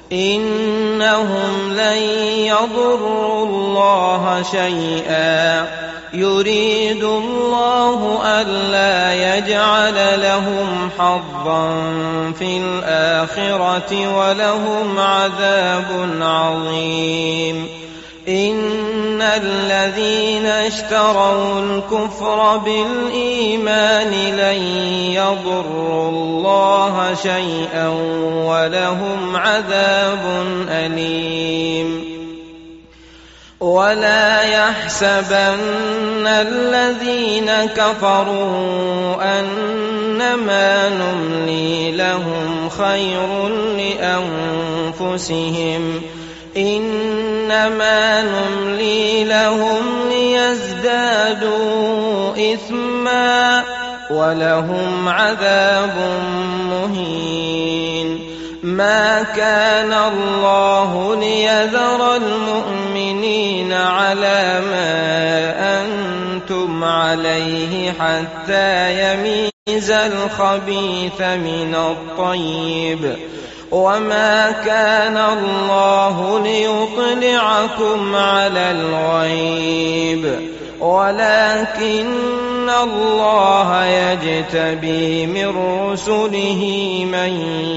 إنهم لن يضروا الله شيئا يريد الله ألا يجعل لهم حظا في الآخرة ولهم عذاب عظيم إن الذين اشتروا الكفر بالإيمان لن يضروا الله شيئا ولهم عذاب أليم ولا يحسبن الذين كفروا أنما نملي لهم خير لأنفسهم إنما نملي لهم ليزدادوا إثما ولهم عذاب مهين ما كان الله ليذر المؤمنين على ما أنتم عليه حتى يميز الخبيث من الطيب وما كان الله ليطلعكم على الغيب ولكن الله يجتبي من رسله من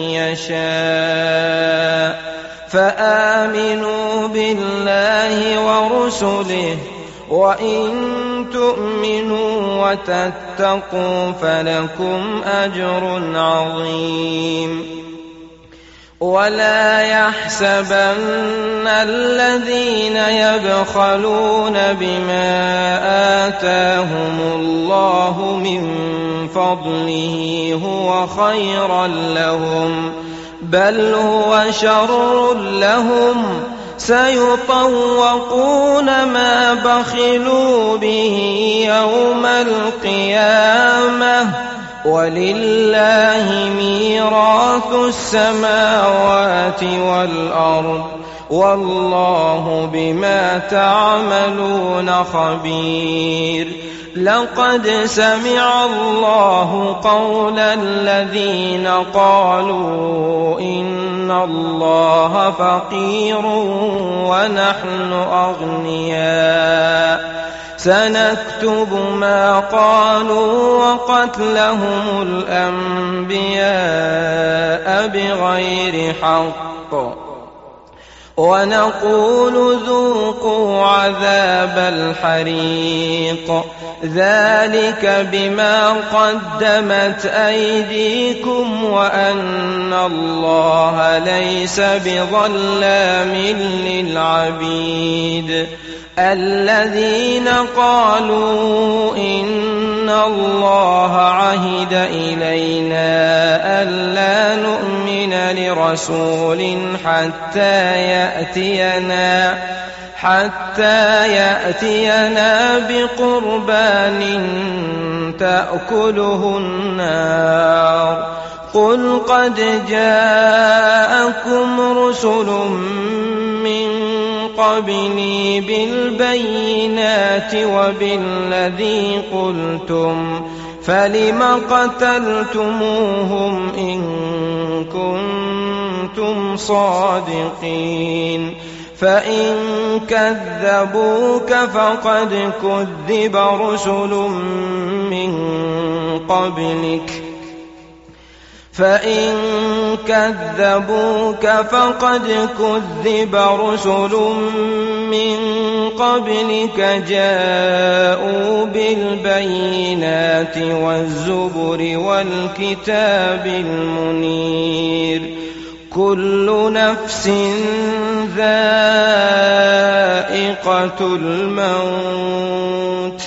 يشاء فآمنوا بالله ورسله وإن تؤمنوا وتتقوا فلكم أجر عظيم ولا يحسبن الذين يبخلون بما آتاهم الله من فضله هو خيرا لهم بل هو شر لهم سيطوقون ما بخلوا به يوم القيامة ولله ميراث السماوات والأرض والله بما تعملون خبير. لقد سمع الله قول الذين قالوا إن الله فقير ونحن أغنياء سنكتب ما قالوا وقتلهم الأنبياء بغير حق ونقول ذوقوا عذاب الحريق ذلك بما قدمت أيديكم وأن الله ليس بظلام للعبيد. الذين قالوا إن الله عهد إلينا ألا نؤمن لرسول حتى يأتينا حتى يأتينا بقربان تأكله النار. قل قد جاءكم رسل من قبلي بالبينات وبالذي قلتم فلم قتلتموهم إن كنتم صادقين. فإن كذبوك فقد كذب رسل من قبلك فإن كذبوك فقد كذب رسل من قبلك جاءوا بالبينات والزبر والكتاب المنير. كل نفس ذائقة الموت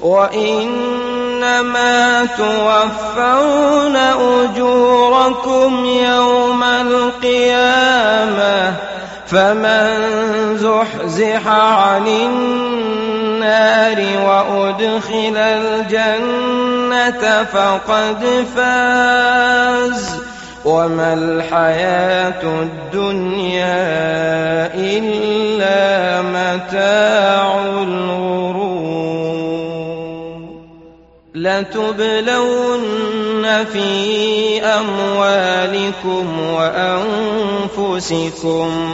وإنما توفون أجوركم يوم القيامة فمن زحزح عن النار وأدخل الجنة فقد فاز وما الحياة الدنيا إلا متاع الغرور. لتبلون في أموالكم وأنفسكم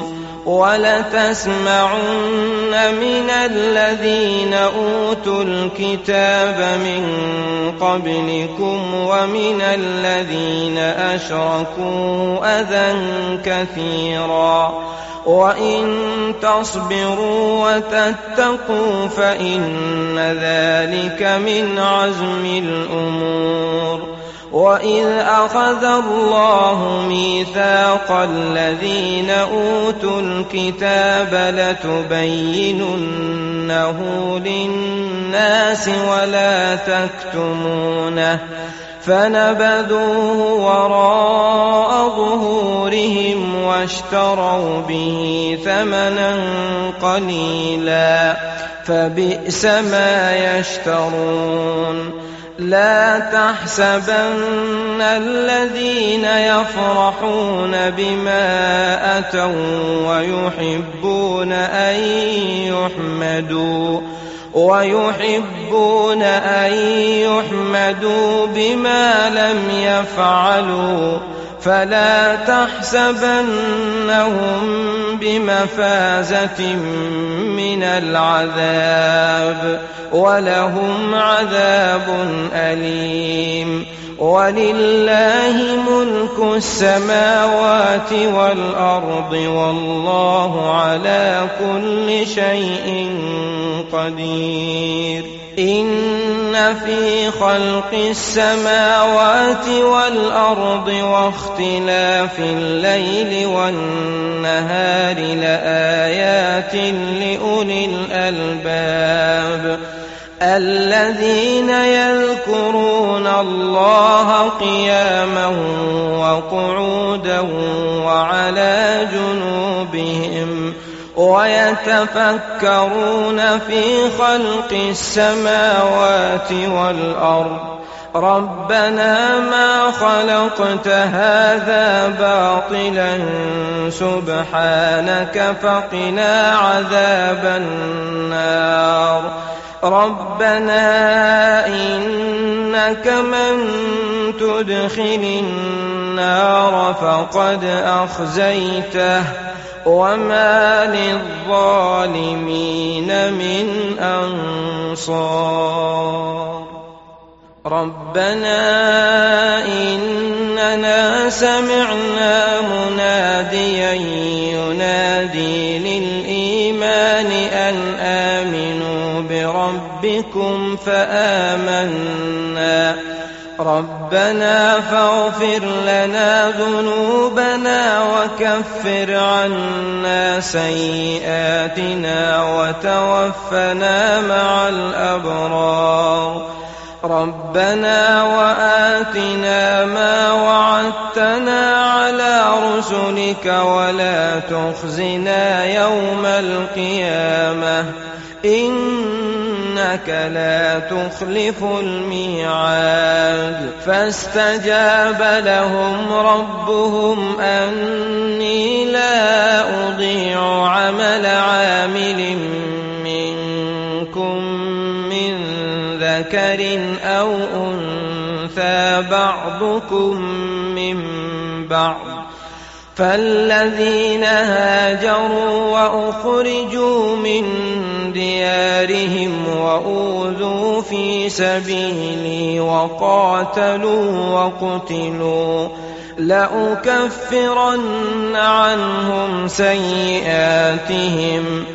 ولتسمعن من الذين أوتوا الكتاب من قبلكم ومن الذين أشركوا أذى كثيرا وإن تصبروا وتتقوا فإن ذلك من عزم الأمور. وإذ أخذ الله ميثاق الذين أوتوا الكتاب لتبيننه للناس ولا تكتمونه فنبذوه وراء ظهورهم واشتروا به ثمنا قليلا فبئس ما يشترون. لا تحسبن الذين يفرحون بما أتوا ويحبون أن يحمدوا ويحبون أن يحمدوا بما لم يفعلوا فلا تحسبنهم بمفازة من العذاب ولهم عذاب أليم. ولله ملك السماوات والأرض والله على كل شيء قدير. إن في خلق السماوات والأرض واختلاف الليل والنهار لآيات لأولي الألباب الذين يذكرون الله قياما وقعودا وعلى جنوبهم ويتفكرون في خلق السماوات والأرض ربنا ما خلقت هذا باطلا سبحانك فقنا عذاب النار ربنا إنك من تدخل النار فقد أخزيته وما للظالمين من أنصار ربنا إننا سمعنا مناديا ينادي للإيمان أن آمنوا بربكم فآمنا ربنا فاغفر لنا ذنوبنا وكفر عنا سيئاتنا وتوفنا مع الأبرار ربنا وآتنا ما وعدتنا على رسلك ولا تخزنا يوم القيامة إنك لا تخلف الميعاد فاستجاب لهم ربهم أني لا أضيع عمل عامل منكم من ذكر أو أنثى بعضكم من بعض فالذين هاجروا وأخرجوا من ديارهم وأوذوا في سبيلي وقاتلوا وقتلوا لأكفرن عنهم سيئاتهم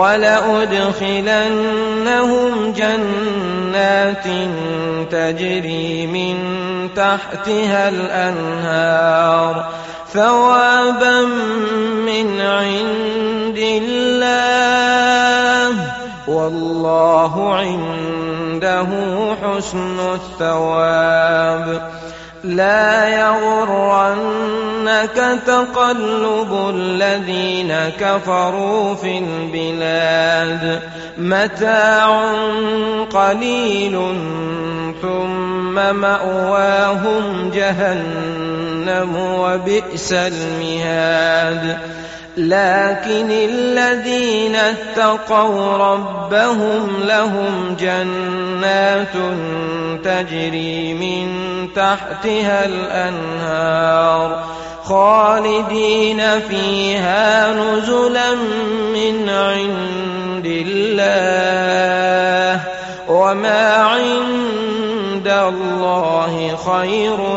ولأدخلنهم جنات تجري من تحتها الأنهار ثوابا من عند الله والله عنده حسن الثواب لا يغرنك تقلب الذين كفروا في البلاد متاع قليل ثم مأواهم جهنم وبئس المهاد لكن الذين اتقوا ربهم لهم جنات تجري من تحتها الأنهار خالدين فيها نزلا من عند الله وما عند الله خير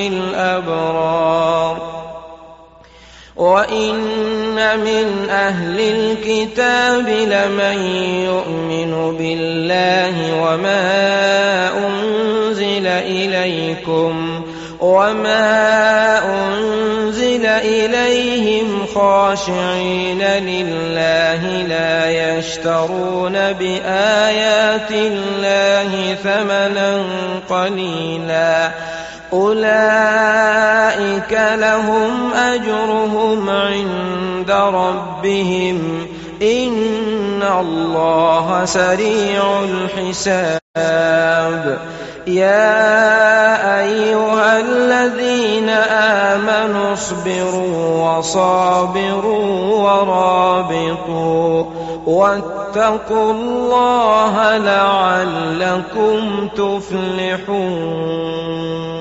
للأبرار وإن من أهل الكتاب لمن يؤمن بالله وما أنزل إليكم وما أنزل إليهم خاشعين لله لا يشترون بآيات الله ثمنا قليلا أولئك لهم أجرهم عند ربهم إن الله سريع الحساب يا أيها الذين آمنوا اصبروا وصابروا ورابطوا واتقوا الله لعلكم تفلحون.